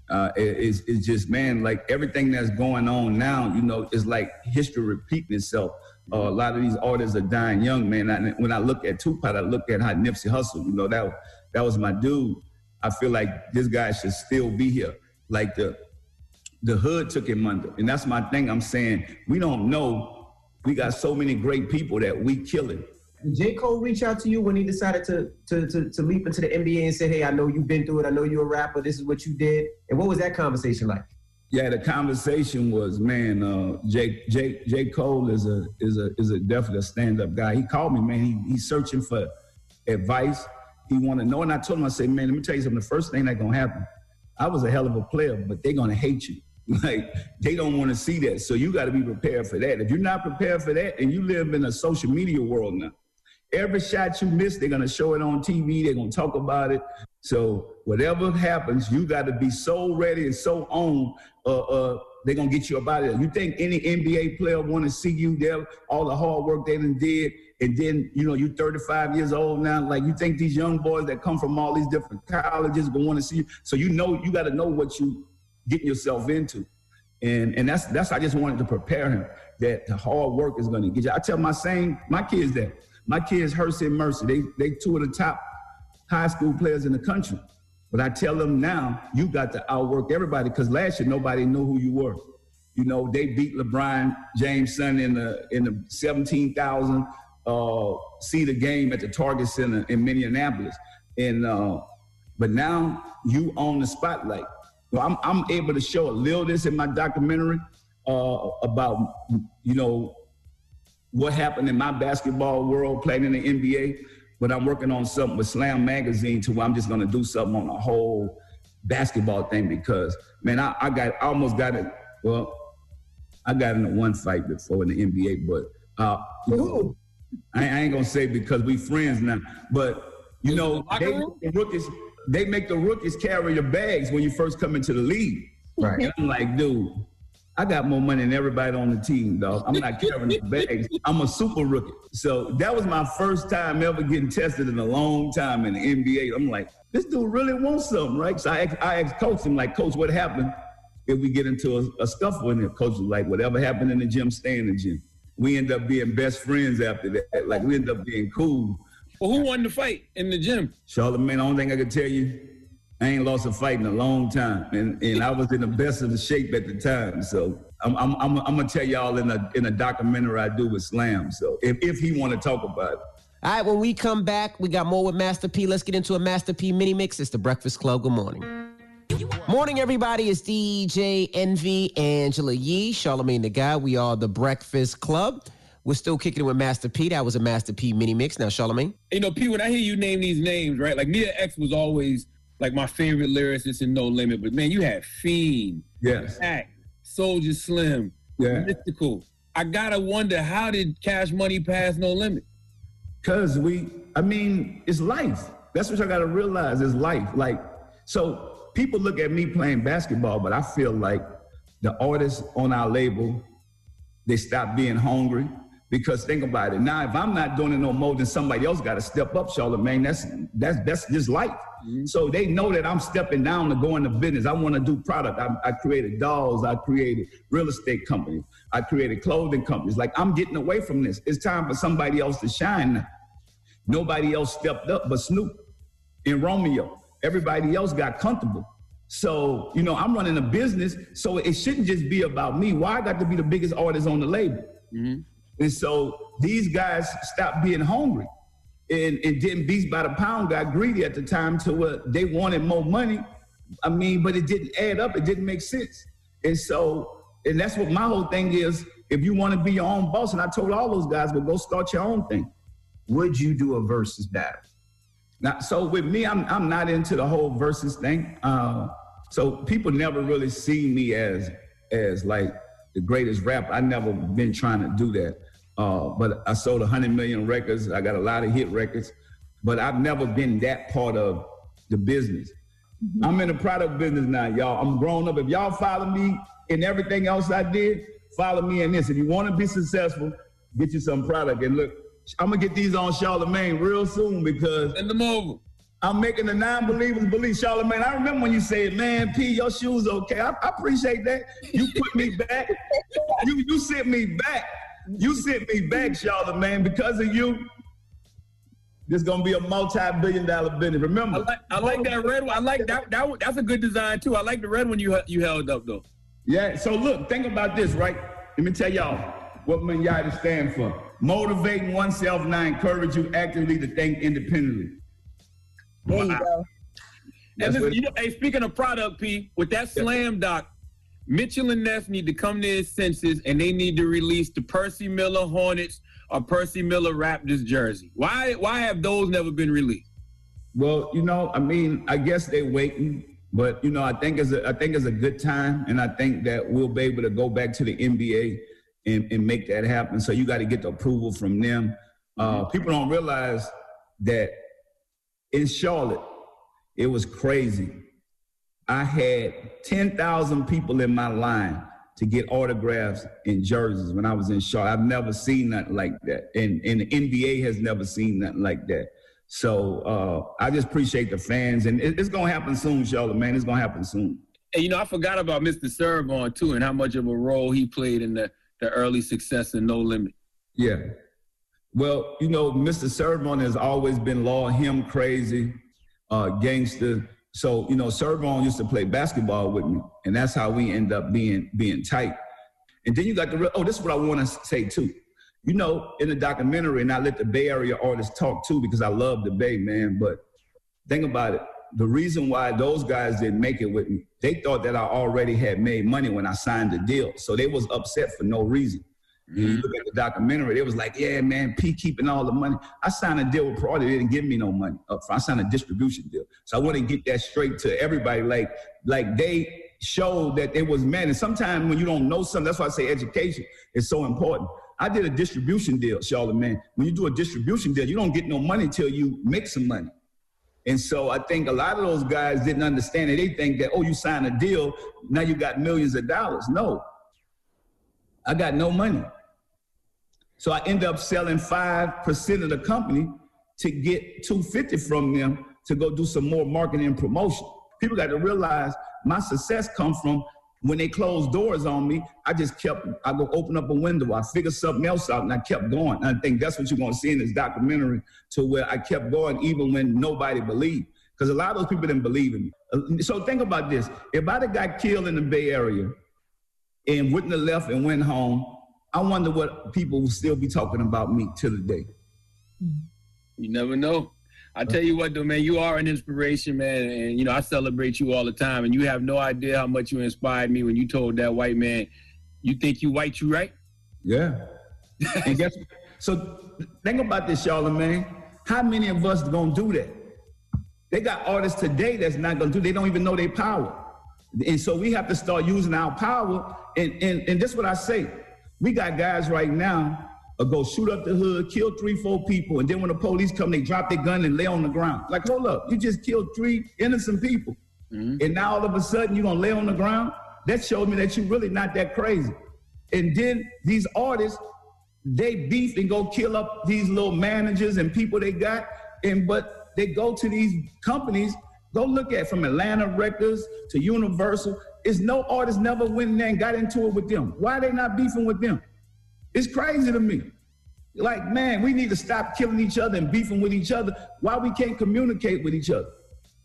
it's just, man, like everything that's going on now, is like history repeating itself. A lot of these artists are dying young, man. When I look at Tupac, I look at how Nipsey hustled. That was my dude. I feel like this guy should still be here. Like the the hood took him under. And that's my thing. I'm saying, we don't know. We got so many great people that we killing. Did J. Cole reach out to you when he decided to leap into the NBA and say, hey, I know you've been through it. I know you're a rapper. This is what you did. And what was that conversation like? Yeah, the conversation was, man, J. Cole is a definitely a stand-up guy. He called me, man. He's searching for advice. He want to know. And I told him, I said, man, let me tell you something. The first thing that's going to happen, I was a hell of a player, but they're going to hate you. Like, they don't want to see that. So you got to be prepared for that. If you're not prepared for that, and you live in a social media world now, every shot you miss, they're going to show it on TV. They're going to talk about it. So whatever happens, you got to be so ready and so on. They're going to get you up out of there. You think any NBA player want to see you there, all the hard work they done did, and then, you know, you're 35 years old now. Like, you think these young boys that come from all these different colleges will want to see you. So you know, you got to know what you getting yourself into. And that's I just wanted to prepare him that the hard work is going to get you. I tell my kids that. My kids, Hersey and Mercy, they two of the top high school players in the country. But I tell them now, you got to outwork everybody, because last year nobody knew who you were. You know, they beat LeBron James' son in the 17,000 seater game at the Target Center in Minneapolis. And but now you own the spotlight. So I'm able to show a little this in my documentary about, you know, what happened in my basketball world playing in the NBA. But I'm working on something with Slam Magazine to where I'm just going to do something on the whole basketball thing, because, man, I almost got it. Well, I got into one fight before in the NBA, but you know, I ain't going to say because we friends now. But, you know, they make the rookies carry your bags when you first come into the league. Right. And I'm like, dude, I got more money than everybody on the team, dog. I'm not carrying the bags. I'm a super rookie. So that was my first time ever getting tested in a long time in the NBA. I'm like, this dude really wants something, right? So I asked Coach, him, like, Coach, what happened if we get into a scuffle in there? Coach was like, whatever happened in the gym, stay in the gym. We end up being best friends after that. Like, we end up being cool. Well, who won the fight in the gym? Charlamagne, the only thing I could tell you, I ain't lost a fight in a long time, and I was in the best of the shape at the time. So I'm gonna tell y'all in a documentary I do with Slam. So if he want to talk about it. All right, when we come back, we got more with Master P. Let's get into a Master P mini mix. It's the Breakfast Club. Good morning. Morning, everybody. It's DJ Envy, Angela Yee, Charlamagne the Guy. We are the Breakfast Club. We're still kicking it with Master P. That was a Master P mini mix. Now, Charlamagne. You know, P, when I hear you name these names, right? Like, Mia X was always like my favorite lyricist in No Limit, but man, you had Fiend, yes, Act, Soulja Slim, Mystical. I gotta wonder, how did Cash Money pass No Limit? Cause it's life. That's what I gotta realize, is life. Like, so people look at me playing basketball, but I feel like the artists on our label, they stop being hungry. Because think about it. Now, if I'm not doing it no more, then somebody else got to step up, Charlamagne. That's just life. Mm-hmm. So they know that I'm stepping down to go into business. I want to do product. I created dolls. I created real estate companies. I created clothing companies. Like, I'm getting away from this. It's time for somebody else to shine now. Nobody else stepped up but Snoop and Romeo. Everybody else got comfortable. So, you know, I'm running a business, so it shouldn't just be about me. Why I got to be the biggest artist on the label? Mm-hmm. And so these guys stopped being hungry. And then Beast by the Pound got greedy at the time to where they wanted more money. But it didn't add up. It didn't make sense. And that's what my whole thing is. If you want to be your own boss, and I told all those guys, well, go start your own thing. Would you do a versus battle? Now, so with me, I'm not into the whole versus thing. So people never really see me as like the greatest rapper. I never been trying to do that. But I sold 100 million records. I got a lot of hit records, but I've never been that part of the business. Mm-hmm. I'm in the product business now, y'all. I'm grown up. If y'all follow me in everything else I did, follow me in this. If you want to be successful, get you some product. And look, I'm going to get these on Charlamagne real soon, because send them over. I'm making the non-believers believe. Charlamagne, I remember when you said, man, P, your shoes okay. I appreciate that. You put me back. You sent me back. You sent me back, Charlamagne. Because of you, this is going to be a multi-billion-dollar business. Remember. I like that red one. I like that. That's a good design, too. I like the red one you held up, though. Yeah, so look, think about this, right? Let me tell y'all what Manyatta stands for. Motivating oneself, and I encourage you actively to think independently. There you go. And listen, hey, speaking of product, P, with that slam doc, Mitchell and Ness need to come to his senses, and they need to release the Percy Miller Hornets or Percy Miller Raptors jersey. Why have those never been released? Well, I guess they're waiting, but I think it's a good time, and I think that we'll be able to go back to the NBA and make that happen. So you got to get the approval from them. People don't realize that in Charlotte, it was crazy. I had 10,000 people in my line to get autographs and jerseys when I was in Charlotte. I've never seen nothing like that. And the NBA has never seen nothing like that. So I just appreciate the fans. And it's going to happen soon, Charlotte, man. It's going to happen soon. And, I forgot about Mr. Servon, too, and how much of a role he played in the early success in No Limit. Yeah. Well, Mr. Servon has always been law, him crazy, gangster. So, Servon used to play basketball with me, and that's how we end up being tight. And then you got this is what I want to say, too. In the documentary, and I let the Bay Area artists talk, too, because I love the Bay, man. But think about it. The reason why those guys didn't make it with me, they thought that I already had made money when I signed the deal. So they was upset for no reason. Mm-hmm. You look at the documentary, it was like, yeah, man, P keeping all the money. I signed a deal with Prada. They didn't give me no money up front. I signed a distribution deal. So I want to get that straight to everybody. Like they showed that it was man. And sometimes when you don't know something, that's why I say education is so important. I did a distribution deal, Charlotte, man. When you do a distribution deal, you don't get no money until you make some money. And so I think a lot of those guys didn't understand it. They think that, you signed a deal, now you got millions of dollars. No, I got no money. So I end up selling 5% of the company to get $250 from them to go do some more marketing and promotion. People got to realize my success comes from when they closed doors on me, I go open up a window, I figure something else out, and I kept going. And I think that's what you're going to see in this documentary, to where I kept going even when nobody believed. Because a lot of those people didn't believe in me. So think about this. If I'd have got killed in the Bay Area and wouldn't have left and went home, I wonder what people will still be talking about me to the day. You never know. I tell you what, though, man, you are an inspiration, man. And, I celebrate you all the time. And you have no idea how much you inspired me when you told that white man, you think you white, you right? Yeah. And guess what? So think about this, Charlamagne. How many of us going to do that? They got artists today that's not going to do. They don't even know their power. And so we have to start using our power. And this is what I say. We got guys right now go shoot up the hood, kill 3-4 people, and then when the police come, they drop their gun and lay on the ground. Like, hold up, you just killed 3 innocent people. Mm-hmm. And now all of a sudden you're gonna lay on the ground? That showed me that you're really not that crazy. And then these artists, they beef and go kill up these little managers and people they got, but they go to these companies, go look at from Atlanta Records to Universal, it's no artist never went in there and got into it with them. Why are they not beefing with them? It's crazy to me. Like, man, we need to stop killing each other and beefing with each other. Why we can't communicate with each other?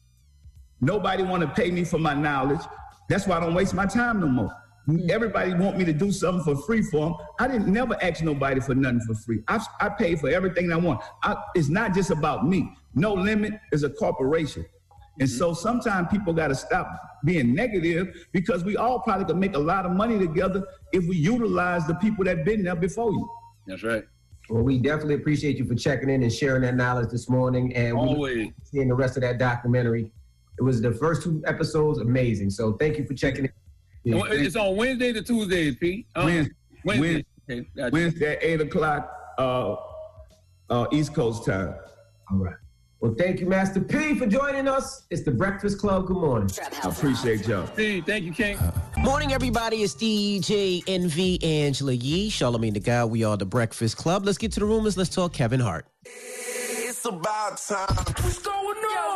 Nobody want to pay me for my knowledge. That's why I don't waste my time no more. Everybody want me to do something for free for them. I didn't never ask nobody for nothing for free. I pay for everything I want. It's not just about me. No Limit is a corporation. And so sometimes people got to stop being negative, because we all probably could make a lot of money together if we utilize the people that been there before you. That's right. Well, we definitely appreciate you for checking in and sharing that knowledge this morning. And we're seeing the rest of that documentary. It was the first 2 episodes, amazing. So thank you for checking in. It's on Wednesday to Tuesdays, Pete. Wednesday at 8 o'clock East Coast time. All right. Well, thank you, Master P, for joining us. It's the Breakfast Club. Good morning. I appreciate y'all. Thank you, King. Morning, everybody. It's DJ NV, Angela Yee, Charlamagne the Guy. We are the Breakfast Club. Let's get to the rumors. Let's talk Kevin Hart. It's about time. What's going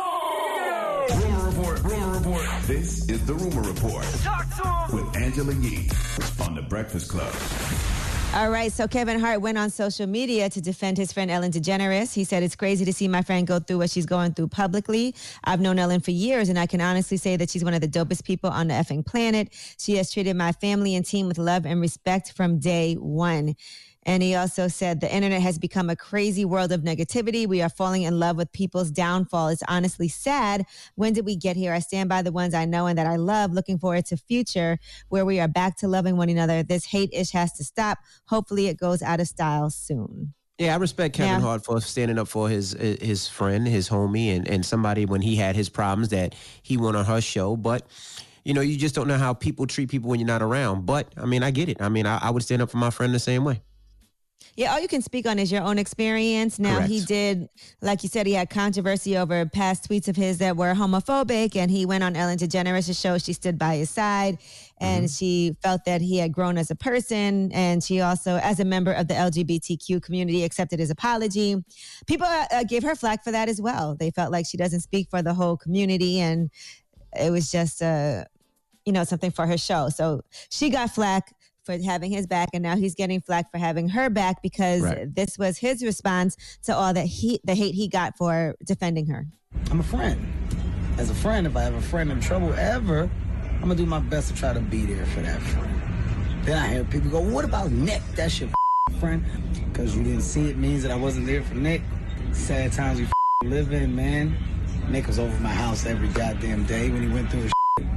on? Rumor report. This is the Rumor Report. Talk to him. With Angela Yee on the Breakfast Club. All right, so Kevin Hart went on social media to defend his friend Ellen DeGeneres. He said, it's crazy to see my friend go through what she's going through publicly. I've known Ellen for years, and I can honestly say that she's one of the dopest people on the effing planet. She has treated my family and team with love and respect from day one. And he also said, the internet has become a crazy world of negativity. We are falling in love with people's downfall. It's honestly sad. When did we get here? I stand by the ones I know and that I love, looking forward to future where we are back to loving one another. This hate-ish has to stop. Hopefully it goes out of style soon. Yeah, I respect Kevin Hart for standing up for his friend, his homie, and somebody when he had his problems that he went on her show. But, you know, you just don't know how people treat people when you're not around. But, I mean, I get it. I mean, I would stand up for my friend the same way. Yeah, all you can speak on is your own experience. Now, Correct. he did, like you said, he had controversy over past tweets of his that were homophobic, and he went on Ellen DeGeneres' show. She stood by his side, and she felt that he had grown as a person, and she also, as a member of the LGBTQ community, accepted his apology. People gave her flack for that as well. They felt like she doesn't speak for the whole community, and it was just, something for her show. So she got flack for having his back, and now he's getting flack for having her back because this was his response to all the hate he got for defending her. I'm a friend. As a friend, if I have a friend in trouble ever, I'm gonna do my best to try to be there for that friend. Then I hear people go, what about Nick? That's your friend. Because you didn't see it means that I wasn't there for Nick. Sad times we live in, man. Nick was over my house every goddamn day when he went through his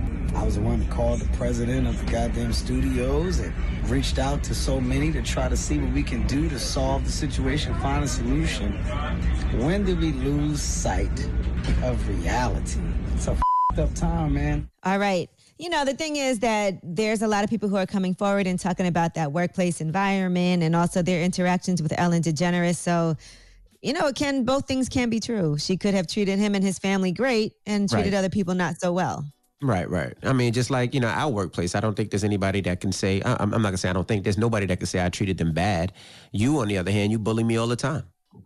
I was the one that called the president of the goddamn studios and reached out to so many to try to see what we can do to solve the situation, find a solution. When did we lose sight of reality? It's a up time, man. All right. You know, the thing is that there's a lot of people who are coming forward and talking about that workplace environment and also their interactions with Ellen DeGeneres. So, you know, both things can be true. She could have treated him and his family great and treated other people not so well. Right. I mean, just like, you know, our workplace, I don't think there's anybody that can say, I'm not going to say I don't think, there's nobody that can say I treated them bad. You, on the other hand, you bully me all the time.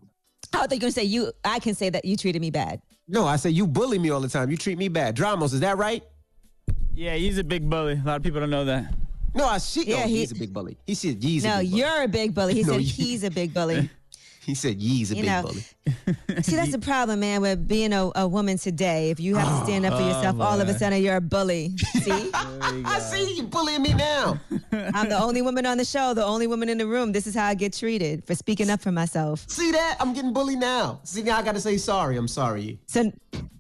I thought you were going to say I can say that you treated me bad. No, I say you bully me all the time. You treat me bad. Dramos, is that right? Yeah, he's a big bully. A lot of people don't know that. No, he's a big bully. He said he's a big bully. No, you're a big bully. He said he's a big bully. He said he's a big bully. See, that's the problem, man, with being a woman today. If you have to stand up for yourself, all of a sudden you're a bully. See? I see you bullying me now. I'm the only woman on the show, the only woman in the room. This is how I get treated for speaking up for myself. See that? I'm getting bullied now. See, now I got to say sorry. I'm sorry. So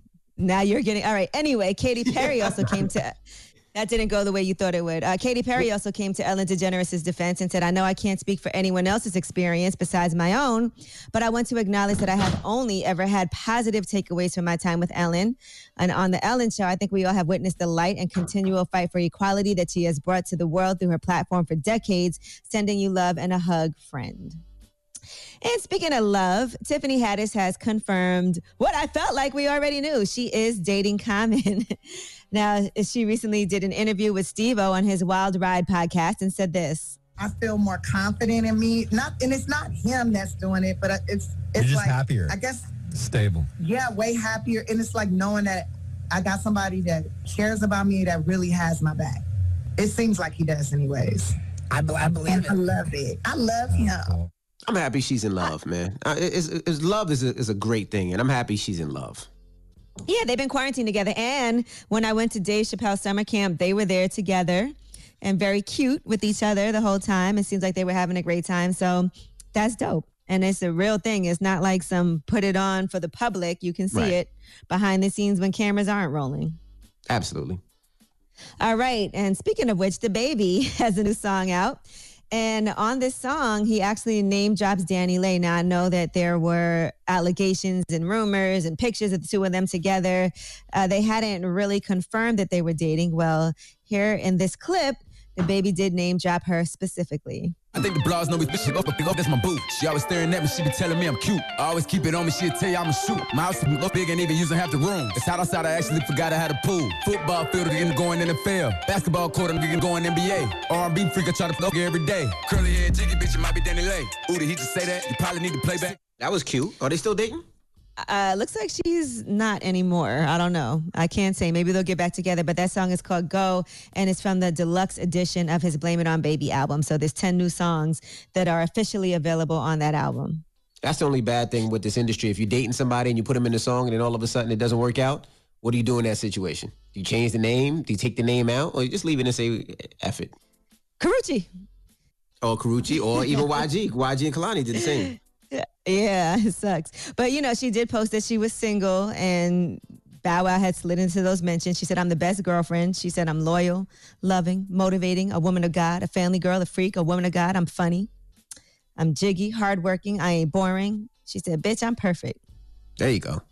now you're getting, all right. Anyway, Katy Perry also came to... That didn't go the way you thought it would. Katy Perry also came to Ellen DeGeneres' defense and said, I know I can't speak for anyone else's experience besides my own, but I want to acknowledge that I have only ever had positive takeaways from my time with Ellen. And on the Ellen Show, I think we all have witnessed the light and continual fight for equality that she has brought to the world through her platform for decades. Sending you love and a hug, friend. And speaking of love, Tiffany Haddish has confirmed what I felt like we already knew. She is dating Common. Now, she recently did an interview with Steve-O on his Wild Ride podcast and said this. I feel more confident in me. And it's not him that's doing it, but it's You're just like happier. I guess Stable. Yeah, way happier. And it's like knowing that I got somebody that cares about me that really has my back. It seems like he does anyways. I believe it. I love it. I love him. I'm happy she's in love, man. Love is a great thing, and I'm happy she's in love. Yeah, they've been quarantined together. And when I went to Dave Chappelle's summer camp, they were there together and very cute with each other the whole time. It seems like they were having a great time. So that's dope. And it's a real thing. It's not like some put it on for the public. You can see it behind the scenes when cameras aren't rolling. Absolutely. All right. And speaking of which, DaBaby has a new song out. And on this song, he actually name drops DaniLeigh. Now, I know that there were allegations and rumors and pictures of the two of them together. They hadn't really confirmed that they were dating. Well, here in this clip, DaBaby did name drop her specifically. I think the blogs know me, bitch, up, that's my boo. She always staring at me, she be telling me I'm cute. I always keep it on me, she'll tell you I'm a shoot. My house is big and even using half the room. It's hot outside, I actually forgot I had a pool. Football field, I'm going NFL. Basketball court, I'm going NBA. R&B freak, I try to fuck every day. Curly hair, jiggy bitch, it might be DaniLeigh. Ooh, did he just say that? You probably need to play back. That was cute. Are they still dating? Looks like she's not anymore. I don't know. I can't say. Maybe they'll get back together. But that song is called Go, and it's from the deluxe edition of his Blame It On Baby album. So there's 10 new songs that are officially available on that album. That's the only bad thing with this industry. If you're dating somebody and you put them in the song and then all of a sudden it doesn't work out, what do you do in that situation? Do you change the name? Do you take the name out? Or you just leave it and say, F it? Karrueche. Or Karrueche, or even YG. YG and Kalani did the same. Yeah, it sucks. But, she did post that she was single, and Bow Wow had slid into those mentions. She said, I'm the best girlfriend. She said, I'm loyal, loving, motivating, a woman of God, a family girl, a freak, a woman of God. I'm funny. I'm jiggy, hardworking. I ain't boring. She said, bitch, I'm perfect. There you go.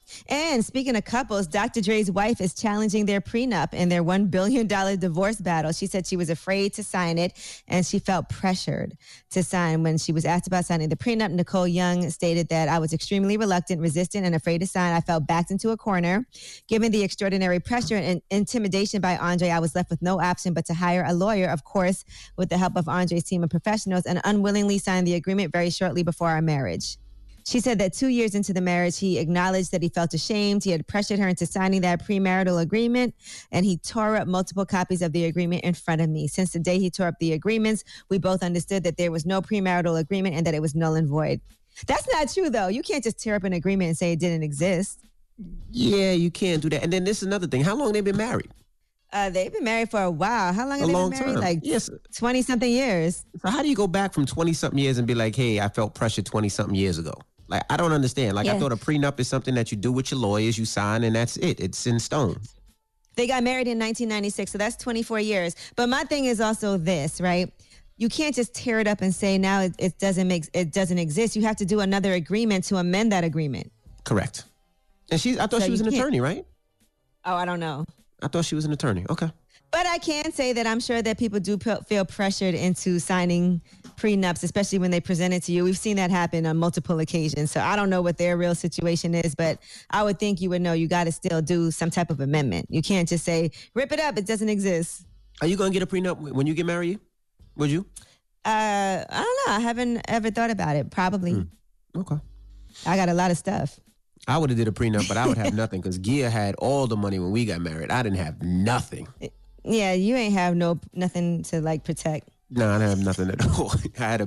And speaking of couples, Dr. Dre's wife is challenging their prenup in their $1 billion divorce battle. She said she was afraid to sign it, and she felt pressured to sign. When she was asked about signing the prenup, Nicole Young stated that I was extremely reluctant, resistant, and afraid to sign. I felt backed into a corner. Given the extraordinary pressure and intimidation by Andre, I was left with no option but to hire a lawyer, of course, with the help of Andre's team of professionals, and unwillingly signed the agreement very shortly before our marriage. She said that 2 years into the marriage, he acknowledged that he felt ashamed. He had pressured her into signing that premarital agreement, and he tore up multiple copies of the agreement in front of me. Since the day he tore up the agreements, we both understood that there was no premarital agreement and that it was null and void. That's not true, though. You can't just tear up an agreement and say it didn't exist. Yeah, you can't do that. And then this is another thing. How long they been married? They've been married for a while. How long have they been married? Time. Like yes. 20-something years. So how do you go back from 20-something years and be like, hey, I felt pressure 20-something years ago? Like, I don't understand. Like, I thought a prenup is something that you do with your lawyers, you sign, and that's it. It's in stone. They got married in 1996, so that's 24 years. But my thing is also this, right? You can't just tear it up and say now it doesn't exist. You have to do another agreement to amend that agreement. Correct. And I thought she was an attorney, right? Oh, I don't know. I thought she was an attorney. Okay. But I can say that I'm sure that people do feel pressured into signing prenups, especially when they present it to you. We've seen that happen on multiple occasions. So I don't know what their real situation is, but I would think you would know you got to still do some type of amendment. You can't just say, rip it up. It doesn't exist. Are you going to get a prenup when you get married? Would you? I don't know. I haven't ever thought about it. Probably. Okay. I got a lot of stuff. I would have did a prenup, but I would have nothing because Gia had all the money when we got married. I didn't have nothing. Yeah, you ain't have nothing to like protect. No, I didn't have nothing at all. I had a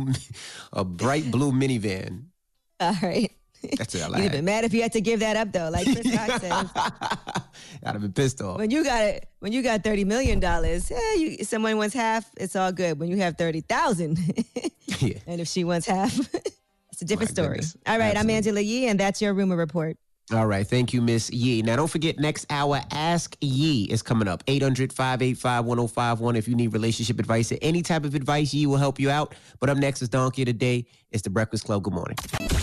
bright blue minivan. All right. That's it. You'd have been mad if you had to give that up though, like Chris Rock says. I'd have been pissed off. When you got $30 million, someone wants half, it's all good. When you have 30,000, yeah. And if she wants half, it's a different story. Goodness. All right, Absolutely. I'm Angela Yee, and that's your rumor report. All right. Thank you, Miss Yee. Now, don't forget, next hour, Ask Yee is coming up. 800-585-1051. If you need relationship advice or any type of advice, Yee will help you out. But up next is Donkey of the Day. It's The Breakfast Club. Good morning.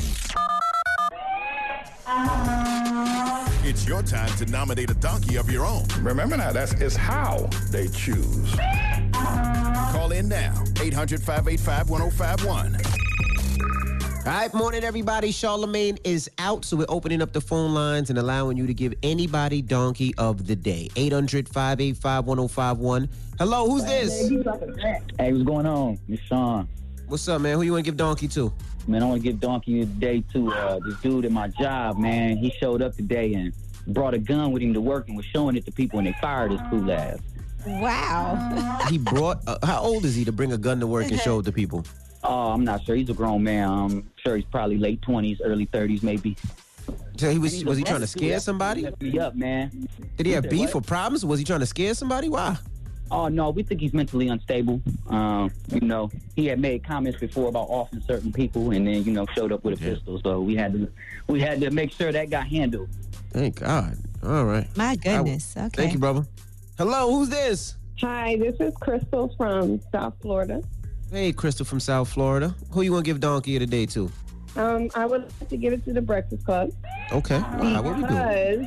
It's your time to nominate a donkey of your own. Remember now, it's how they choose. Call in now. 800-585-1051. All right, morning, everybody. Charlamagne is out, so we're opening up the phone lines and allowing you to give anybody donkey of the day. 800-585-1051. Hello, who's this? Hey, what's going on? It's Sean. What's up, man? Who you want to give donkey to? Man, I want to give donkey of the day to this dude at my job, man. He showed up today and brought a gun with him to work and was showing it to people, and they fired his cool ass. Wow. He brought, how old is he to bring a gun to work and show it to people? Oh, I'm not sure. He's a grown man. I'm sure he's probably late 20s, early 30s, maybe. So was he trying to scare somebody? Me up, man. Did he have beef or problems? Was he trying to scare somebody? Why? Oh, no, we think he's mentally unstable. He had made comments before about offing certain people and then, showed up with a pistol. So we had to make sure that got handled. Thank God. All right. My goodness. Okay. Thank you, brother. Hello, who's this? Hi, this is Crystal from South Florida. Hey, Crystal from South Florida. Who you want to give donkey of the day to? I would like to give it to the Breakfast Club. Okay. Wow, what we doing?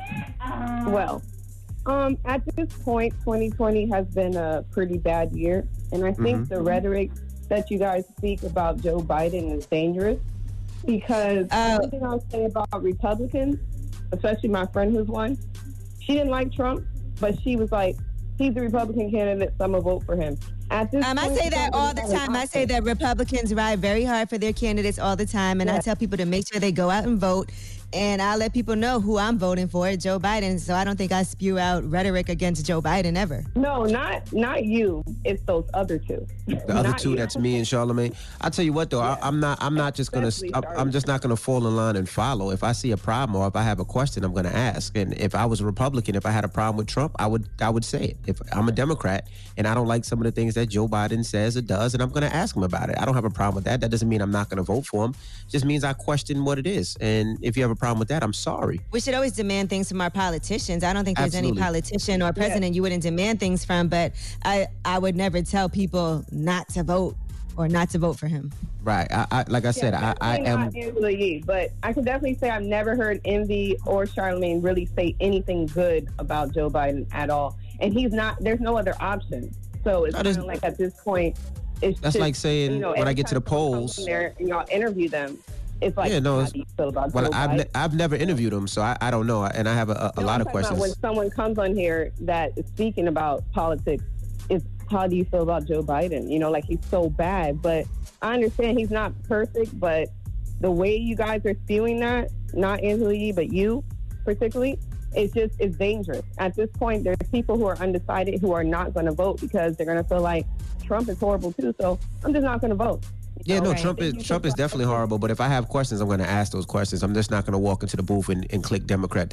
At this point, 2020 has been a pretty bad year. And I think the rhetoric that you guys speak about Joe Biden is dangerous because everything I'll say about Republicans, especially my friend who's one, she didn't like Trump, but she was like, he's a Republican candidate, so I'm going to vote for him. At this I say that all the time. I say that Republicans ride very hard for their candidates all the time, and I tell people to make sure they go out and vote. And I let people know who I'm voting for, Joe Biden. So I don't think I spew out rhetoric against Joe Biden ever. No, not you. It's those other two. The other two, that's me and Charlamagne. I tell you what, though, I'm not just gonna. I'm just not gonna fall in line and follow. If I see a problem or if I have a question, I'm gonna ask. And if I was a Republican, if I had a problem with Trump, I would say it. If I'm a Democrat and I don't like some of the things that Joe Biden says or does, and I'm gonna ask him about it. I don't have a problem with that. That doesn't mean I'm not gonna vote for him. It just means I question what it is. And if you have a problem with that, I'm sorry. We should always demand things from our politicians. I don't think there's any politician or president you wouldn't demand things from, but I would never tell people not to vote or not to vote for him. Right. Like I said, I am. Not Angela Yee, but I can definitely say I've never heard Envy or Charlamagne really say anything good about Joe Biden at all. And he's not, there's no other option. So it's kind of like at this point, it's that's just, like saying when I get to the polls. There, and y'all interview them. It's like, yeah, no, how do you feel about well, Joe Biden? I've never interviewed him, so I don't know, and I have a lot of questions. When someone comes on here that is speaking about politics, it's how do you feel about Joe Biden? You know, like he's so bad, but I understand he's not perfect, but the way you guys are spewing that, not Angela Yee, but you particularly, it's dangerous. At this point, there's people who are undecided who are not going to vote because they're going to feel like Trump is horrible too, so I'm just not going to vote. Yeah, no, Trump is definitely horrible. But if I have questions, I'm going to ask those questions. I'm just not going to walk into the booth and click Democrat.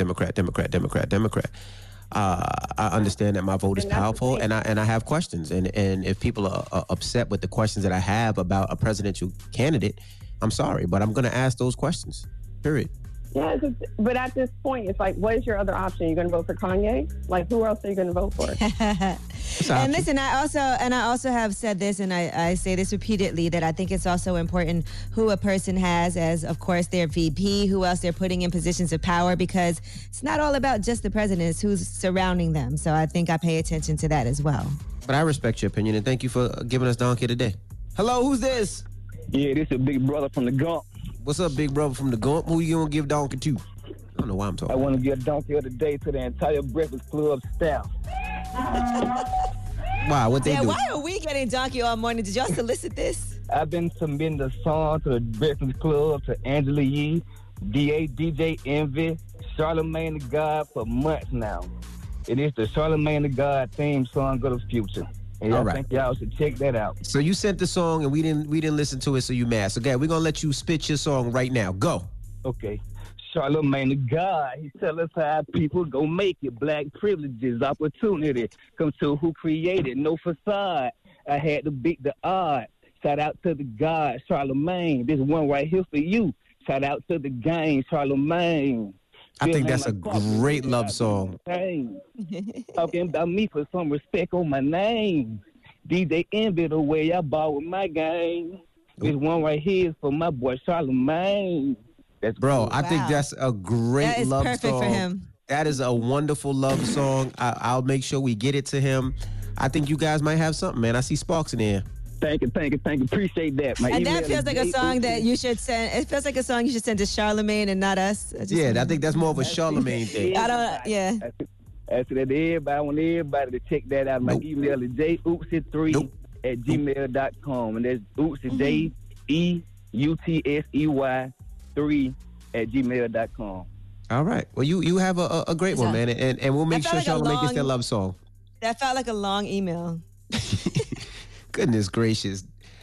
I understand that my vote is powerful, and I have questions. And if people are upset with the questions that I have about a presidential candidate, I'm sorry, but I'm going to ask those questions. Period. Yeah, but at this point, it's like, what is your other option? You're going to vote for Kanye? Like, who else are you going to vote for? And listen, I also have said this, and I say this repeatedly, that I think it's also important who a person has as, of course, their VP, who else they're putting in positions of power, because it's not all about just the president, it's who's surrounding them. So I think I pay attention to that as well. But I respect your opinion, and thank you for giving us Donkey today. Hello, who's this? Yeah, this is Big Brother from the Gump. What's up, Big Brother from the Gump? Who you gonna give Donkey to? I don't know why I'm talking. I want to give Donkey of the day to the entire Breakfast Club staff. Wow, what they do? Why are we getting Donkey all morning? Did y'all solicit this? I've been submitting the song to the Breakfast Club, to Angela Yee, DJ Envy, Charlamagne the God for months now. It is the Charlamagne the God theme song of the future. And I think y'all should check that out. So you sent the song and we didn't listen to it, so you mad. So okay, we're gonna let you spit your song right now. Go. Okay. Charlamagne the God, he tell us how people go make it. Black privileges, opportunity, come to who created, no facade. I had to beat the odds. Shout out to the God, Charlamagne. This one right here for you. Shout out to the gang, Charlamagne. I think that's a great love song. Talking about me for some respect on my name. DJ Envy the way I ball with my game. This one right here is for my boy Charlamagne. Bro, I think that's a great love song. That is perfect for him. That is a wonderful love song. I'll make sure we get it to him. I think you guys might have something, man. I see sparks in there. Thank you. Appreciate that. And that feels like a song that you should send. It feels like a song you should send to Charlamagne and not us. I think that's more of a Charlamagne thing. I don't. That's it. Everybody, I want everybody to check that out. My email is joopsy3@gmail.com, and that's oopsy JEUTSEY3@gmail.com. All right. Well, you have a great one, man, and we'll make sure Charlamagne gets that love song. That felt like a long email. Goodness gracious.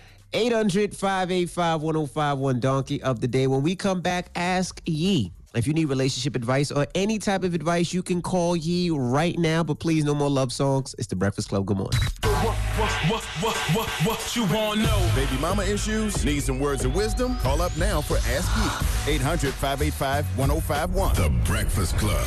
800-585-1051 Donkey of the day. When we come back, ask Yee. If you need relationship advice or any type of advice, you can call Yee right now. But please, no more love songs. It's the Breakfast Club. Good morning. What you want to know? Baby mama issues? Need some words of wisdom? Call up now for Ask Yee. 800-585-1051. The Breakfast Club.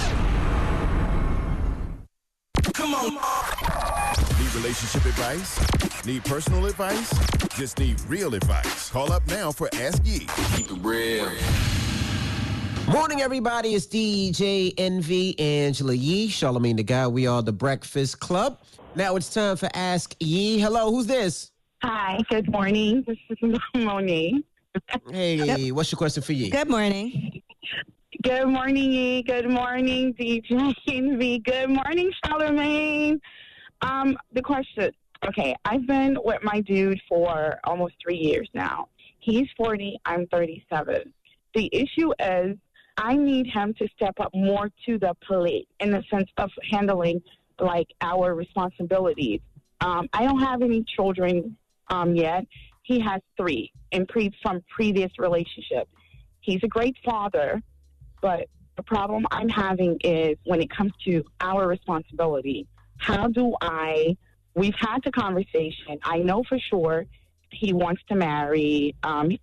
Come on. Need relationship advice? Need personal advice? Just need real advice. Call up now for Ask Yee. Keep it real. Morning, everybody. It's DJ Envy, Angela Yee, Charlamagne the God. We are the Breakfast Club. Now it's time for Ask Yee. Hello, who's this? Hi, good morning. This is Monique. Hey, what's your question for Yee? Good morning. Good morning, Yee. Good morning, DJ Envy. Good morning, Charlamagne. The question, Okay, I've been with my dude for almost 3 years now. He's 40, I'm 37. The issue is I need him to step up more to the plate in the sense of handling, like, our responsibilities. I don't have any children yet. He has 3 from previous relationship. He's a great father, but the problem I'm having is when it comes to our responsibility. We've had the conversation. I know for sure he wants to marry.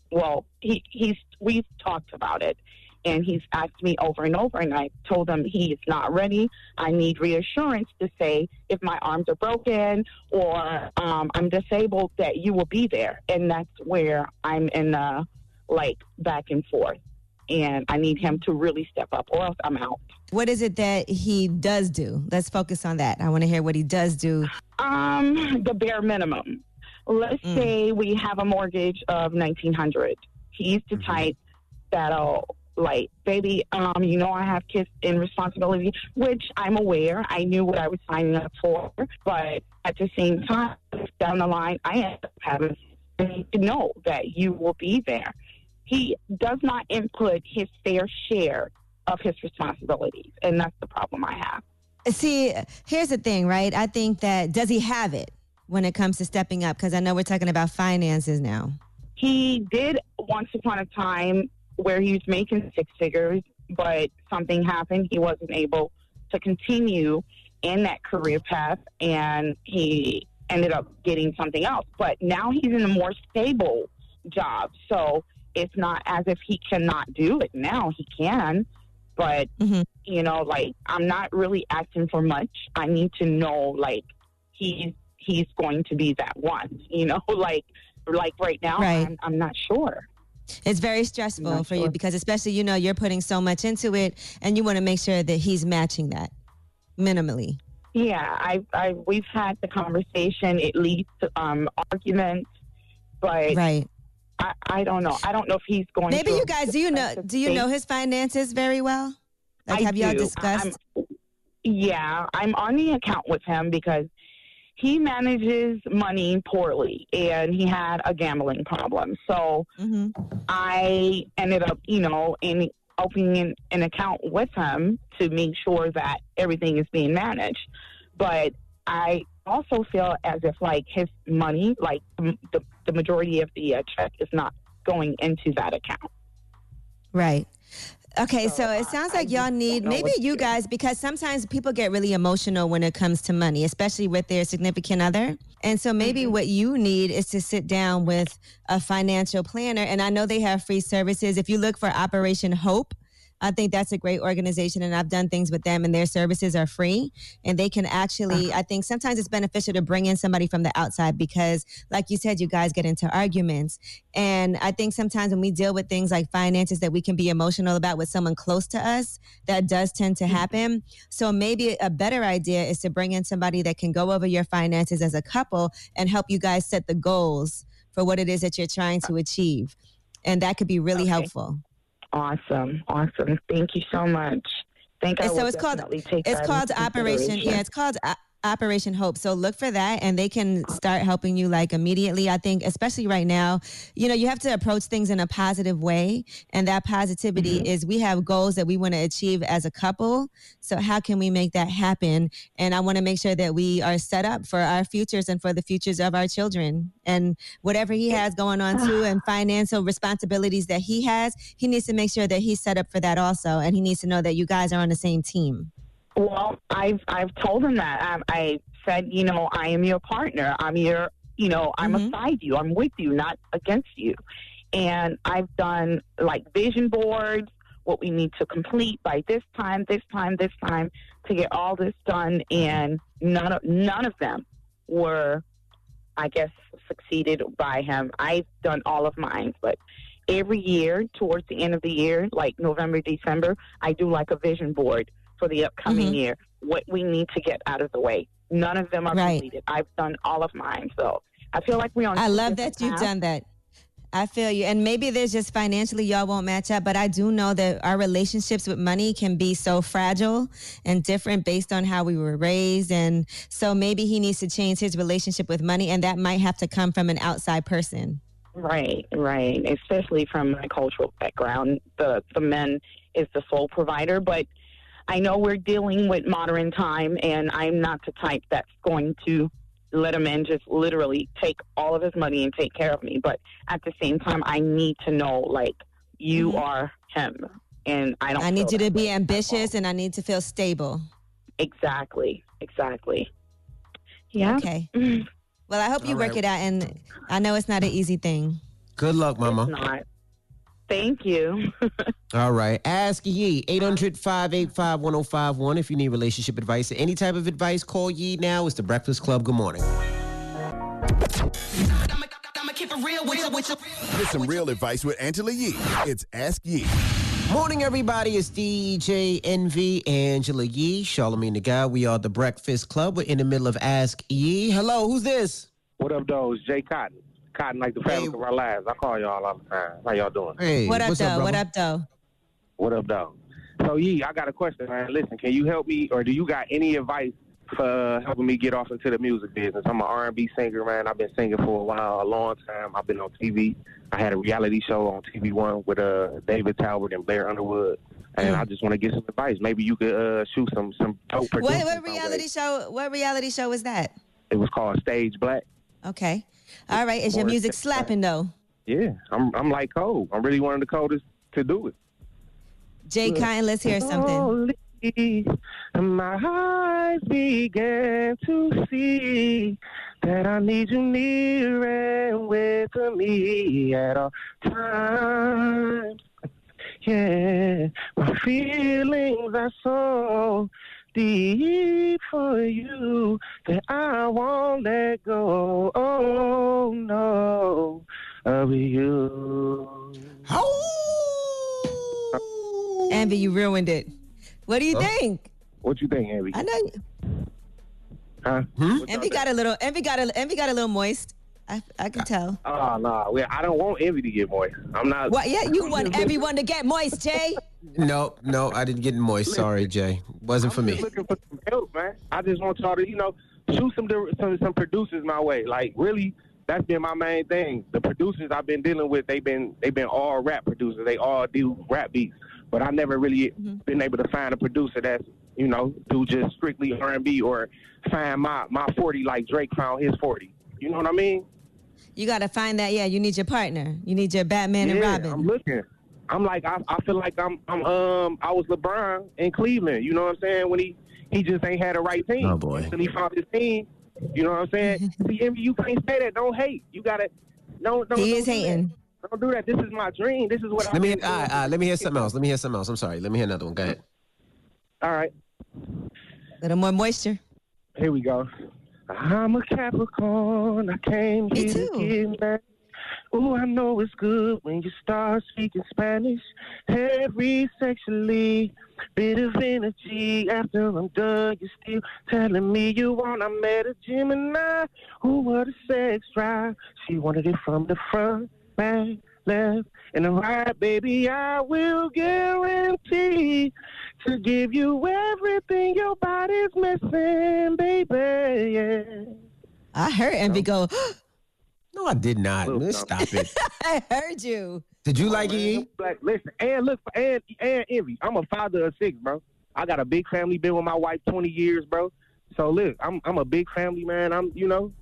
We've talked about it, and he's asked me over and over, and I told him he is not ready. I need reassurance to say if my arms are broken or I'm disabled that you will be there. And that's where I'm in back and forth. And I need him to really step up or else I'm out. What is it that he does do? Let's focus on that. I want to hear what he does do. The bare minimum. Let's say we have a mortgage of $1,900. He's the type that'll baby, you know I have kids and responsibility, which I'm aware. I knew what I was signing up for. But at the same time, down the line, I end up having to know that you will be there. He does not input his fair share of his responsibilities, and that's the problem I have. See, here's the thing, right? I think that, does he have it when it comes to stepping up? Because I know we're talking about finances now. He did once upon a time where he was making 6 figures, but something happened. He wasn't able to continue in that career path, and he ended up getting something else. But now he's in a more stable job, so it's not as if he cannot do it now. He can, but, I'm not really asking for much. I need to know, he's going to be that one, right now, right. I'm not sure. It's very stressful for you because especially, you're putting so much into it and you want to make sure that he's matching that minimally. Yeah, we've had the conversation. It leads to arguments, but right. I don't know. I don't know if he's going. Maybe you guys, do you know his finances very well? Have y'all discussed? I'm on the account with him because he manages money poorly, and he had a gambling problem. So I ended up, in opening an account with him to make sure that everything is being managed. But I also feel as if his money, the majority of the check is not going into that account. Right. Okay, so it sounds like y'all need, maybe you guys, because sometimes people get really emotional when it comes to money, especially with their significant other. And so maybe what you need is to sit down with a financial planner. And I know they have free services. If you look for Operation Hope, I think that's a great organization, and I've done things with them, and their services are free. And they can actually, I think sometimes it's beneficial to bring in somebody from the outside because, like you said, you guys get into arguments. And I think sometimes when we deal with things like finances that we can be emotional about with someone close to us, that does tend to happen. So maybe a better idea is to bring in somebody that can go over your finances as a couple and help you guys set the goals for what it is that you're trying to achieve. And that could be really helpful. Awesome. Thank you so much. It's called Operation. Yeah, it's called Operation Hope. So look for that, and they can start helping you immediately. I think, especially right now, you have to approach things in a positive way, and that positivity is we have goals that we want to achieve as a couple. So how can we make that happen? And I want to make sure that we are set up for our futures and for the futures of our children. And whatever he has going on too, and financial responsibilities that he has, he needs to make sure that he's set up for that also, and he needs to know that you guys are on the same team. Well, I've told him that. I said, I am your partner. I'm your, I'm beside you. I'm with you, not against you. And I've done vision boards, what we need to complete by this time to get all this done. And none of them were, I guess, succeeded by him. I've done all of mine, but every year towards the end of the year, November, December, I do a vision board for the upcoming year, what we need to get out of the way. None of them are completed. I've done all of mine. So I feel like we're on. I love that you've done that. I feel you. And maybe there's just financially y'all won't match up, but I do know that our relationships with money can be so fragile and different based on how we were raised. And so maybe he needs to change his relationship with money, and that might have to come from an outside person. Right. Especially from my cultural background, the man is the sole provider. But I know we're dealing with modern time, and I'm not the type that's going to let a man just literally take all of his money and take care of me. But at the same time, I need to know, like, you are him, and I need you to be ambitious, and I need to feel stable. Exactly. Yeah. Okay. Well, I hope you work it out, and I know it's not an easy thing. Good luck, Mama. It's not. Thank you. All right. Ask Yee, 800-585-1051 if you need relationship advice or any type of advice. Call Yee now. It's The Breakfast Club. Good morning. Get some real advice with Angela Yee. It's Ask Yee. Morning, everybody. It's DJ Envy, Angela Yee, Charlamagne the Guy. We are The Breakfast Club. We're in the middle of Ask Yee. Hello, who's this? What up, though? It's Jay Cotton. Cotton like the fabric of our lives. I call y'all all the time. How y'all doing? Hey, what up, though? What up, though? So, Yee, I got a question, man. Listen, can you help me, or do you got any advice for helping me get off into the music business? I'm an R&B singer, man. I've been singing for a while, a long time. I've been on TV. I had a reality show on TV One with David Talbot and Blair Underwood. And I just want to get some advice. Maybe you could shoot some dope producers. What reality show was that? It was called Stage Black. Okay. All right. Is your music slapping, though? Yeah. I'm like Cole. I'm really one of the coldest to do it. Jay Cotton, let's hear something. My eyes began to see that I need you near and with me at all times. Yeah, my feelings are so deep for you that I won't let go. Oh no, of you. Envy, you ruined it. What do you think? What you think, Envy? I know. Huh? Envy got a little moist. I can tell. Oh no, I don't want Envy to get moist. I'm not. What? Yeah, you want everyone to get moist, Jay. No, I didn't get moist. Sorry, Jay. Wasn't for me. I'm just looking for some help, man. I just want y'all to, shoot some producers my way. Like, really, that's been my main thing. The producers I've been dealing with, they've been all rap producers. They all do rap beats. But I never really been able to find a producer that's, do just strictly R&B or find my 40 like Drake found his 40. You know what I mean? You got to find that. Yeah, you need your partner. You need your Batman and Robin. I'm looking. I'm like, I feel like I was LeBron in Cleveland. You know what I'm saying? When he just ain't had the right team. Oh boy. Until he found his team. You know what I'm saying? See, you can't say that. Don't hate. You got to. He is hating. Don't do that. This is my dream. This is what let me hear something else. I'm sorry. Let me hear another one. Go ahead. All right. Little more moisture. Here we go. I'm a Capricorn. I came here to get mad. Oh, I know it's good when you start speaking Spanish. Every sexually bit of energy. After I'm done, you're still telling me you want. I met a Gemini. Oh, what a sex drive. She wanted it from the front, back, left, and the right. Baby, I will guarantee to give you everything your body's missing, baby. Yeah. I heard Envy go. No, I did not. Stop it. I heard you. Did you like it? Listen, and look, and Envy. I'm a father of 6, bro. I got a big family. Been with my wife 20 years, bro. So look, I'm a big family man. I'm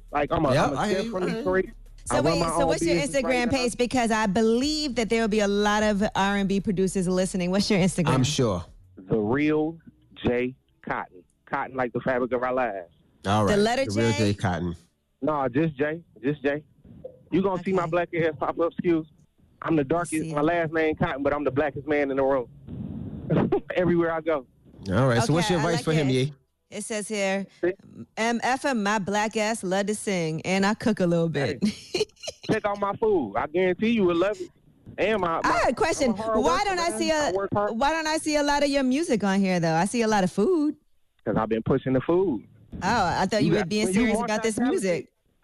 a chef from Detroit. So what's your Instagram page? Because I believe that there will be a lot of R&B producers listening. What's your Instagram? I'm sure. The Real Jay Cotton. Cotton like the fabric of our lives. All right. The letter J? The Real Jay Cotton. No, just Jay. Just Jay. You gonna see my black hair pop up, excuse. I'm the darkest, my last name Cotton, but I'm the blackest man in the room. Everywhere I go. All right, so what's your advice for him, Yee? It says here, MF, my black ass love to sing, and I cook a little bit. Check out my food. I guarantee you will love it. And I had a question. Why don't I see a lot of your music on here though? I see a lot of food. Because I've been pushing the food. Oh, I thought you were being serious about this music.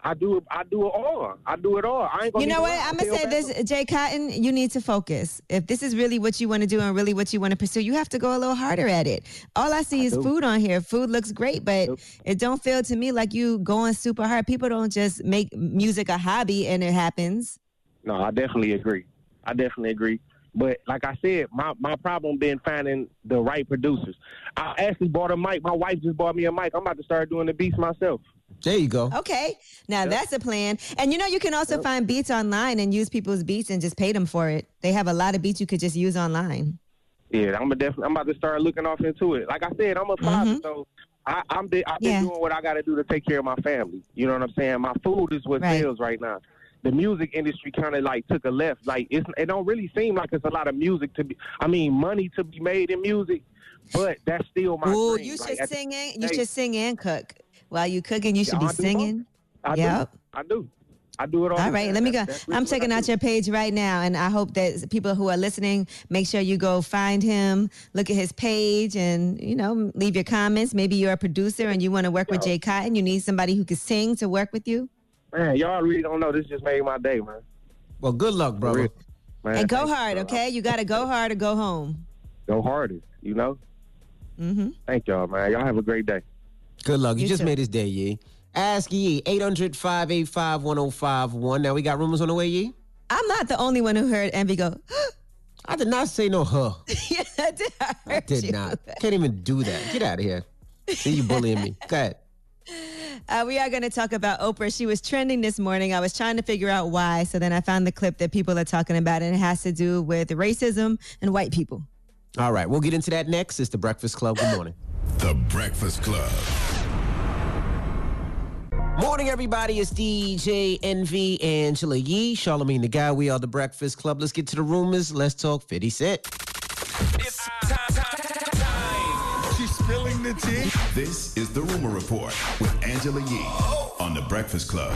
I do it all. I do it all. I ain't gonna. You know what? I'm gonna say this, Jay Cotton. You need to focus. If this is really what you want to do and really what you want to pursue, you have to go a little harder at it. All I see is food on here. Food looks great, but it don't feel to me like you going super hard. People don't just make music a hobby and it happens. No, I definitely agree. But like I said, my problem been finding the right producers. I actually bought a mic. My wife just bought me a mic. I'm about to start doing the beats myself. There you go. Okay. Now that's a plan. And you can also find beats online and use people's beats and just pay them for it. They have a lot of beats you could just use online. Yeah, I'm about to start looking off into it. Like I said, I'm a father, so I've been doing what I got to do to take care of my family. You know what I'm saying? My food is what sells right now. The music industry kind of like took a left. Like it don't really seem like it's a lot of money to be made in music, but that's still my dream. You should sing you should sing and cook. While you cooking, you should be singing. I do it all. All right, let me go. I'm checking out your page right now, and I hope that people who are listening, make sure you go find him, look at his page, and leave your comments. Maybe you're a producer and you want to work with Jay Cotton. You need somebody who can sing to work with you. Man, y'all really don't know. This just made my day, man. Well, good luck, brother. Man, and go hard, okay? You got to go hard or go home. Go harder, Mm-hmm. Thank y'all, man. Y'all have a great day. Good luck. You just made his day, Yee. Ask Yee, 800-585-1051. Now we got rumors on the way, Yee? I'm not the only one who heard Envy go, I did not say no huh. Yeah, I did not. Can't even do that. Get out of here. See you bullying me. Go ahead. We are going to talk about Oprah. She was trending this morning. I was trying to figure out why. So then I found the clip that people are talking about, and it has to do with racism and white people. All right. We'll get into that next. It's The Breakfast Club. Good morning. The Breakfast Club. Morning, everybody. It's DJ Envy, Angela Yee, Charlamagne the Guy. We are The Breakfast Club. Let's get to the rumors. Let's talk 50 Cent. It's time. She's spilling the tea. This is The Rumor Report with Angela Yee on The Breakfast Club.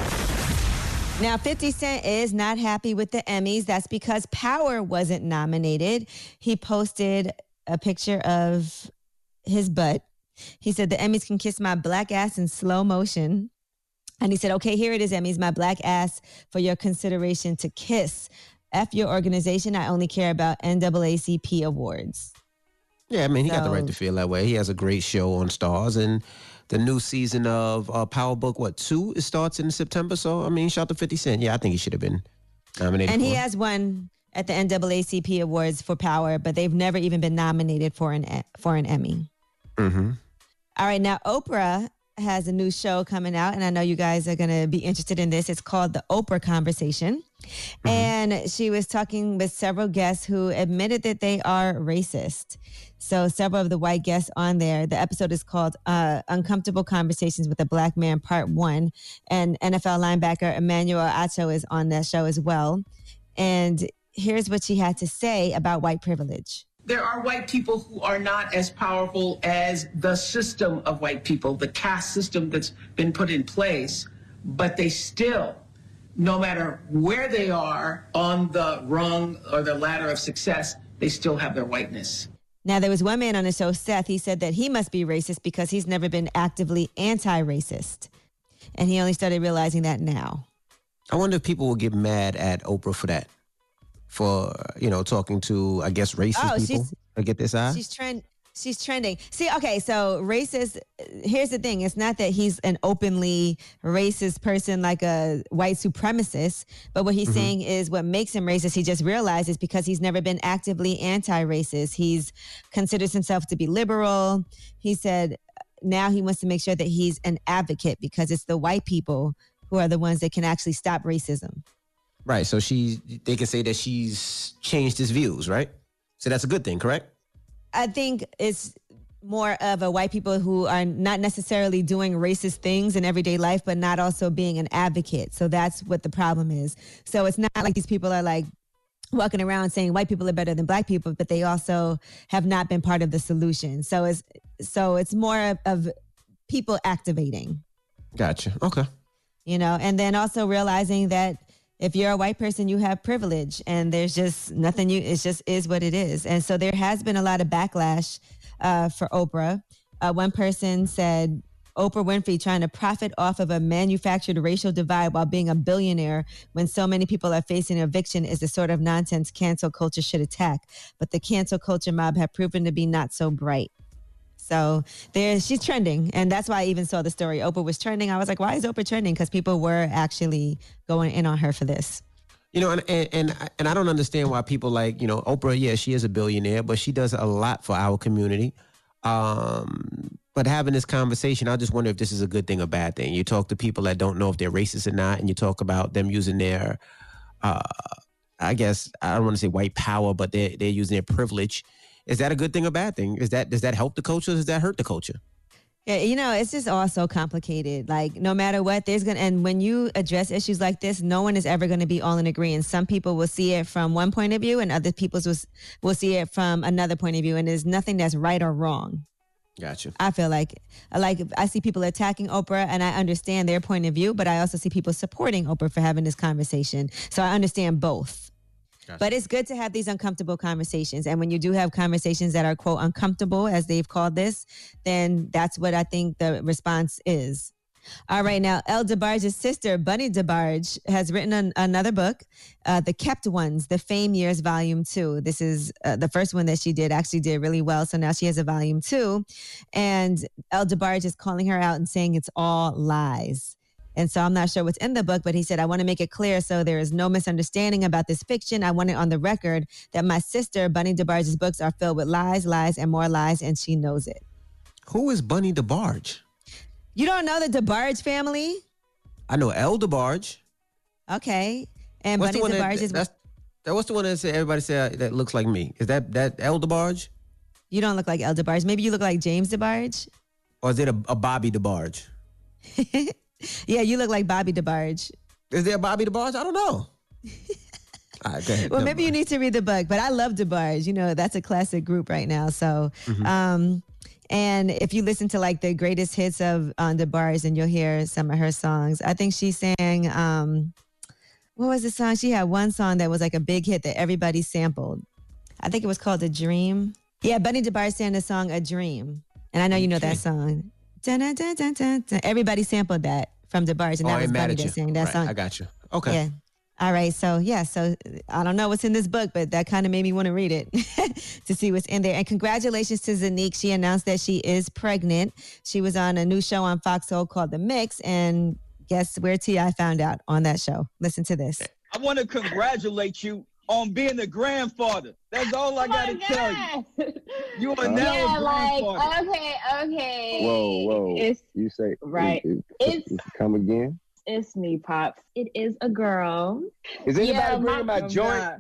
Now, 50 Cent is not happy with the Emmys. That's because Power wasn't nominated. He posted a picture of his butt. He said, the Emmys can kiss my black ass in slow motion. And he said, okay, here it is, Emmys, my black ass for your consideration to kiss. F your organization. I only care about NAACP awards. Yeah, I mean, he got the right to feel that way. He has a great show on Stars, and the new season of Power Book, 2? It starts in September. So, I mean, shout out to 50 Cent. Yeah, I think he should have been nominated. And he has won at the NAACP awards for Power, but they've never even been nominated for an Emmy. Mm-hmm. All right, now Oprah has a new show coming out, and I know you guys are going to be interested in this. It's called The Oprah Conversation. Mm-hmm. And she was talking with several guests who admitted that they are racist. So several of the white guests on there. The episode is called Uncomfortable Conversations with a Black Man, Part 1. And NFL linebacker Emmanuel Acho is on that show as well. And here's what she had to say about white privilege. There are white people who are not as powerful as the system of white people, the caste system that's been put in place, but they still, no matter where they are on the rung or the ladder of success, they still have their whiteness. Now, there was one man on the show, Seth. He said that he must be racist because he's never been actively anti-racist. And he only started realizing that now. I wonder if people will get mad at Oprah for that. For, talking to, I guess, racist people. I get this eye. She's trending. See, okay, so racist, here's the thing. It's not that he's an openly racist person like a white supremacist, but what he's saying is what makes him racist, he just realizes because he's never been actively anti-racist. He's considers himself to be liberal. He said now he wants to make sure that he's an advocate because it's the white people who are the ones that can actually stop racism. Right, so they can say that she's changed his views, right? So that's a good thing, correct? I think it's more of a white people who are not necessarily doing racist things in everyday life, but not also being an advocate. So that's what the problem is. So it's not like these people are like walking around saying white people are better than black people, but they also have not been part of the solution. So it's more of people activating. Gotcha. Okay. And then also realizing that if you're a white person, you have privilege and there's just nothing it just is what it is. And so there has been a lot of backlash for Oprah. One person said Oprah Winfrey trying to profit off of a manufactured racial divide while being a billionaire when so many people are facing eviction is the sort of nonsense cancel culture should attack. But the cancel culture mob have proven to be not so bright. So she's trending. And that's why I even saw the story. Oprah was trending. I was like, why is Oprah trending? Because people were actually going in on her for this. You know, and I don't understand why people like, you know, Oprah, yeah, she is a billionaire, but she does a lot for our community. But having this conversation, I just wonder if this is a good thing or bad thing. You talk to people that don't know if they're racist or not, and you talk about them using their, I guess, I don't want to say white power, but they're using their privilege. Is that a good thing or bad thing? Does that help the culture or does that hurt the culture? Yeah, you know, it's just all so complicated. Like, no matter what, and when you address issues like this, no one is ever going to be all in agreement. Some people will see it from one point of view and other people will see it from another point of view. And there's nothing that's right or wrong. Gotcha. I feel like I see people attacking Oprah and I understand their point of view, but I also see people supporting Oprah for having this conversation. So I understand both. Gotcha. But it's good to have these uncomfortable conversations. And when you do have conversations that are, quote, uncomfortable, as they've called this, then that's what I think the response is. All right. Now, Elle DeBarge's sister, Bunny DeBarge, has written another book, The Kept Ones, The Fame Years, Volume 2. This is the first one that she actually did really well. So now she has a Volume 2. And Elle DeBarge is calling her out and saying it's all lies. And so I'm not sure what's in the book, but he said, I want to make it clear so there is no misunderstanding about this fiction. I want it on the record that my sister, Bunny DeBarge's books are filled with lies, and more lies, and she knows it. Who is Bunny DeBarge? You don't know the DeBarge family? I know Elle DeBarge. Okay. And Bunny DeBarge is... What's the one that everybody say that looks like me? Is that Elle DeBarge? You don't look like Elle DeBarge. Maybe you look like James DeBarge? Or is it a Bobby DeBarge? Yeah, you look like Bobby DeBarge. Is there a Bobby DeBarge? I don't know. All right, go ahead. Well, maybe you need to read the book, but I love DeBarge. You know, that's a classic group right now. So, and if you listen to like the greatest hits of DeBarge, and you'll hear some of her songs. I think she sang, what was the song? She had one song that was like a big hit that everybody sampled. I think it was called A Dream. Yeah, Bunny DeBarge sang the song A Dream. And I know you know that song. Dun, dun, dun, dun, dun, dun. Everybody sampled that from DeBarge, and that was Bunny that sang that song. I got you. Okay. Yeah. All right. So, so I don't know what's in this book, but that kind of made me want to read it to see what's in there. And congratulations to Zanique. She announced that she is pregnant. She was on a new show on Fox Soul called The Mix, and guess where T.I. found out on that show? Listen to this. I want to congratulate you on being a grandfather. That's all I got to tell you. You are now a grandfather. Okay. Whoa. You say, right. It's come again? It's me, Pops. It is a girl. Is anybody bringing my joint?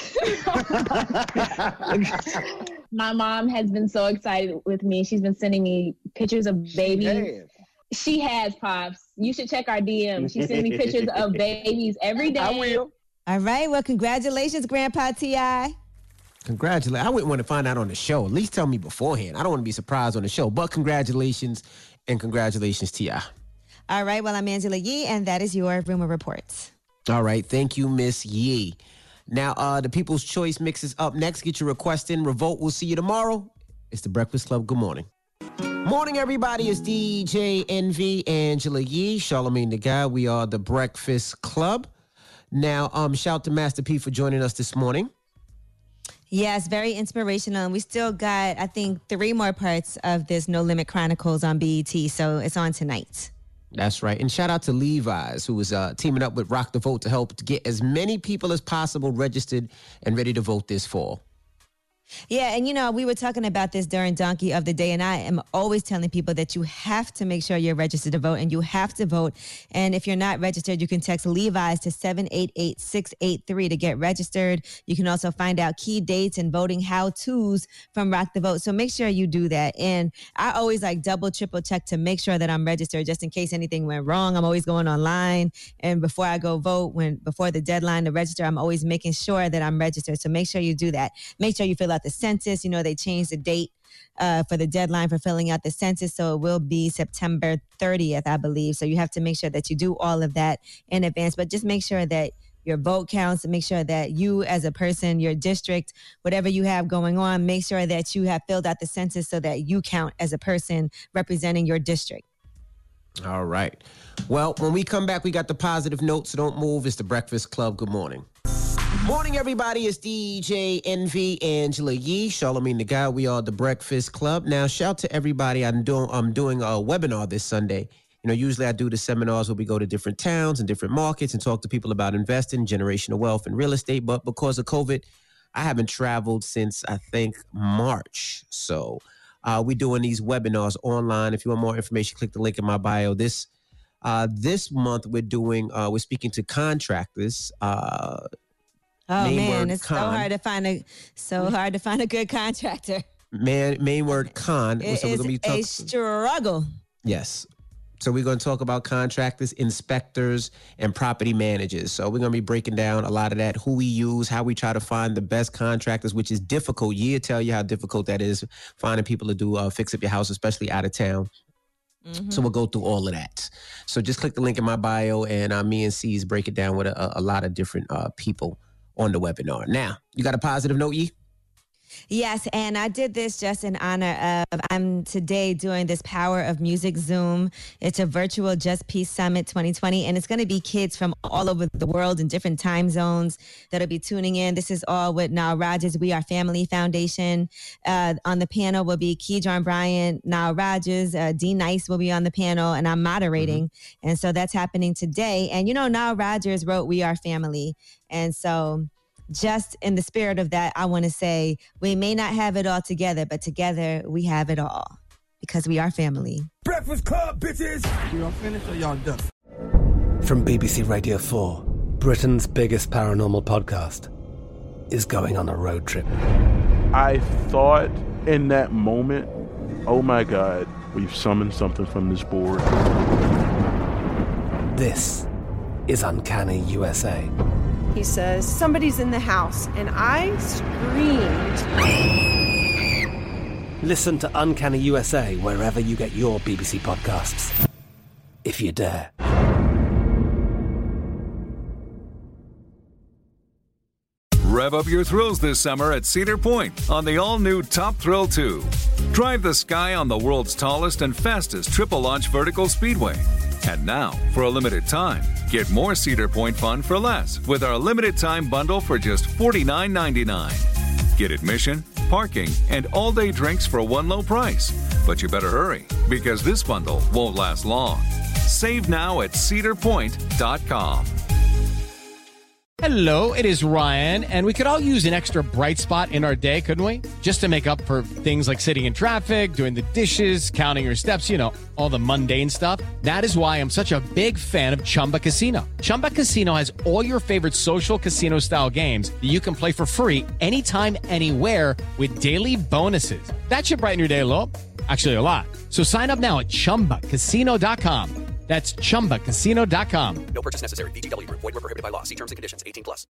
My mom has been so excited with me. She's been sending me pictures of babies. She has, Pops. You should check our DM. She's sending me pictures of babies every day. I will. All right. Well, congratulations, Grandpa T.I. Congratulations. I wouldn't want to find out on the show. At least tell me beforehand. I don't want to be surprised on the show. But congratulations, and congratulations, T.I. All right. Well, I'm Angela Yee, and that is your Rumor Reports. All right. Thank you, Miss Yee. Now, the People's Choice Mix is up next. Get your request in. Revolt. We'll see you tomorrow. It's The Breakfast Club. Good morning. Morning, everybody. It's DJ Envy, Angela Yee, Charlamagne the Guy. We are The Breakfast Club. Now, shout to Master P for joining us this morning. Yes, very inspirational. And we still got, I think, 3 more parts of this No Limit Chronicles on BET. So it's on tonight. That's right. And shout out to Levi's, who is teaming up with Rock the Vote to help get as many people as possible registered and ready to vote this fall. Yeah, and you know, we were talking about this during Donkey of the Day, and I am always telling people that you have to make sure you're registered to vote, and you have to vote. And if you're not registered, you can text Levi's to 788-683 to get registered. You can also find out key dates and voting how-tos from Rock the Vote. So make sure you do that. And I always like double, triple check to make sure that I'm registered just in case anything went wrong. I'm always going online, and before I go vote, before the deadline to register, I'm always making sure that I'm registered. So make sure you do that. Make sure you fill out the census. You know, they changed the date for the deadline for filling out the census. So it will be September 30th, I believe. So you have to make sure that you do all of that in advance, but just make sure that your vote counts, and make sure that you as a person, your district, whatever you have going on, make sure that you have filled out the census so that you count as a person representing your district. All right. Well, when we come back, we got the positive notes, so don't move. It's the Breakfast Club. Good morning. Morning, everybody. It's DJ Envy, Angela Yee, Charlamagne the Guy. We are the Breakfast Club. Now, shout to everybody. I'm doing a webinar this Sunday. You know, usually I do the seminars where we go to different towns and different markets and talk to people about investing, generational wealth, and real estate. But because of COVID, I haven't traveled since, I think, March. So we're doing these webinars online. If you want more information, click the link in my bio. This month we're speaking to contractors. It's so hard to find a good contractor. Main word con. It is a struggle. Yes. So we're going to talk about contractors, inspectors, and property managers. So we're going to be breaking down a lot of that, who we use, how we try to find the best contractors, which is difficult. Year tell you how difficult that is, finding people to do fix up your house, especially out of town. Mm-hmm. So we'll go through all of that. So just click the link in my bio, and me and C's break it down with a lot of different people on the webinar. Now, you got a positive note, Yee? Yes, and I did this just in honor of, I'm today doing this Power of Music Zoom. It's a virtual Just Peace Summit 2020, and it's going to be kids from all over the world in different time zones that'll be tuning in. This is all with Nile Rodgers, We Are Family Foundation. On the panel will be Keyjon Bryant, Nile Rodgers, D Nice will be on the panel, and I'm moderating. Mm-hmm. And so that's happening today. And, you know, Nile Rodgers wrote We Are Family. And so just in the spirit of that, I want to say we may not have it all together, but together we have it all because we are family. Breakfast Club, bitches! Y'all finished or y'all done? From BBC Radio 4, Britain's biggest paranormal podcast is going on a road trip. I thought in that moment, oh my God, we've summoned something from this board. This is Uncanny USA. He says, somebody's in the house, and I screamed. Listen to Uncanny USA wherever you get your BBC podcasts, if you dare. Rev up your thrills this summer at Cedar Point on the all-new Top Thrill 2. Drive the sky on the world's tallest and fastest triple-launch vertical speedway. And now, for a limited time, get more Cedar Point fun for less with our limited-time bundle for just $49.99. Get admission, parking, and all-day drinks for one low price. But you better hurry, because this bundle won't last long. Save now at cedarpoint.com. Hello, it is Ryan, and we could all use an extra bright spot in our day, couldn't we? Just to make up for things like sitting in traffic, doing the dishes, counting your steps, you know, all the mundane stuff. That is why I'm such a big fan of Chumba Casino. Chumba Casino has all your favorite social casino-style games that you can play for free anytime, anywhere with daily bonuses. That should brighten your day a little. Actually, a lot. So sign up now at ChumbaCasino.com. That's ChumbaCasino.com. No purchase necessary. VGW Group. Void where prohibited by law. See terms and conditions. 18+.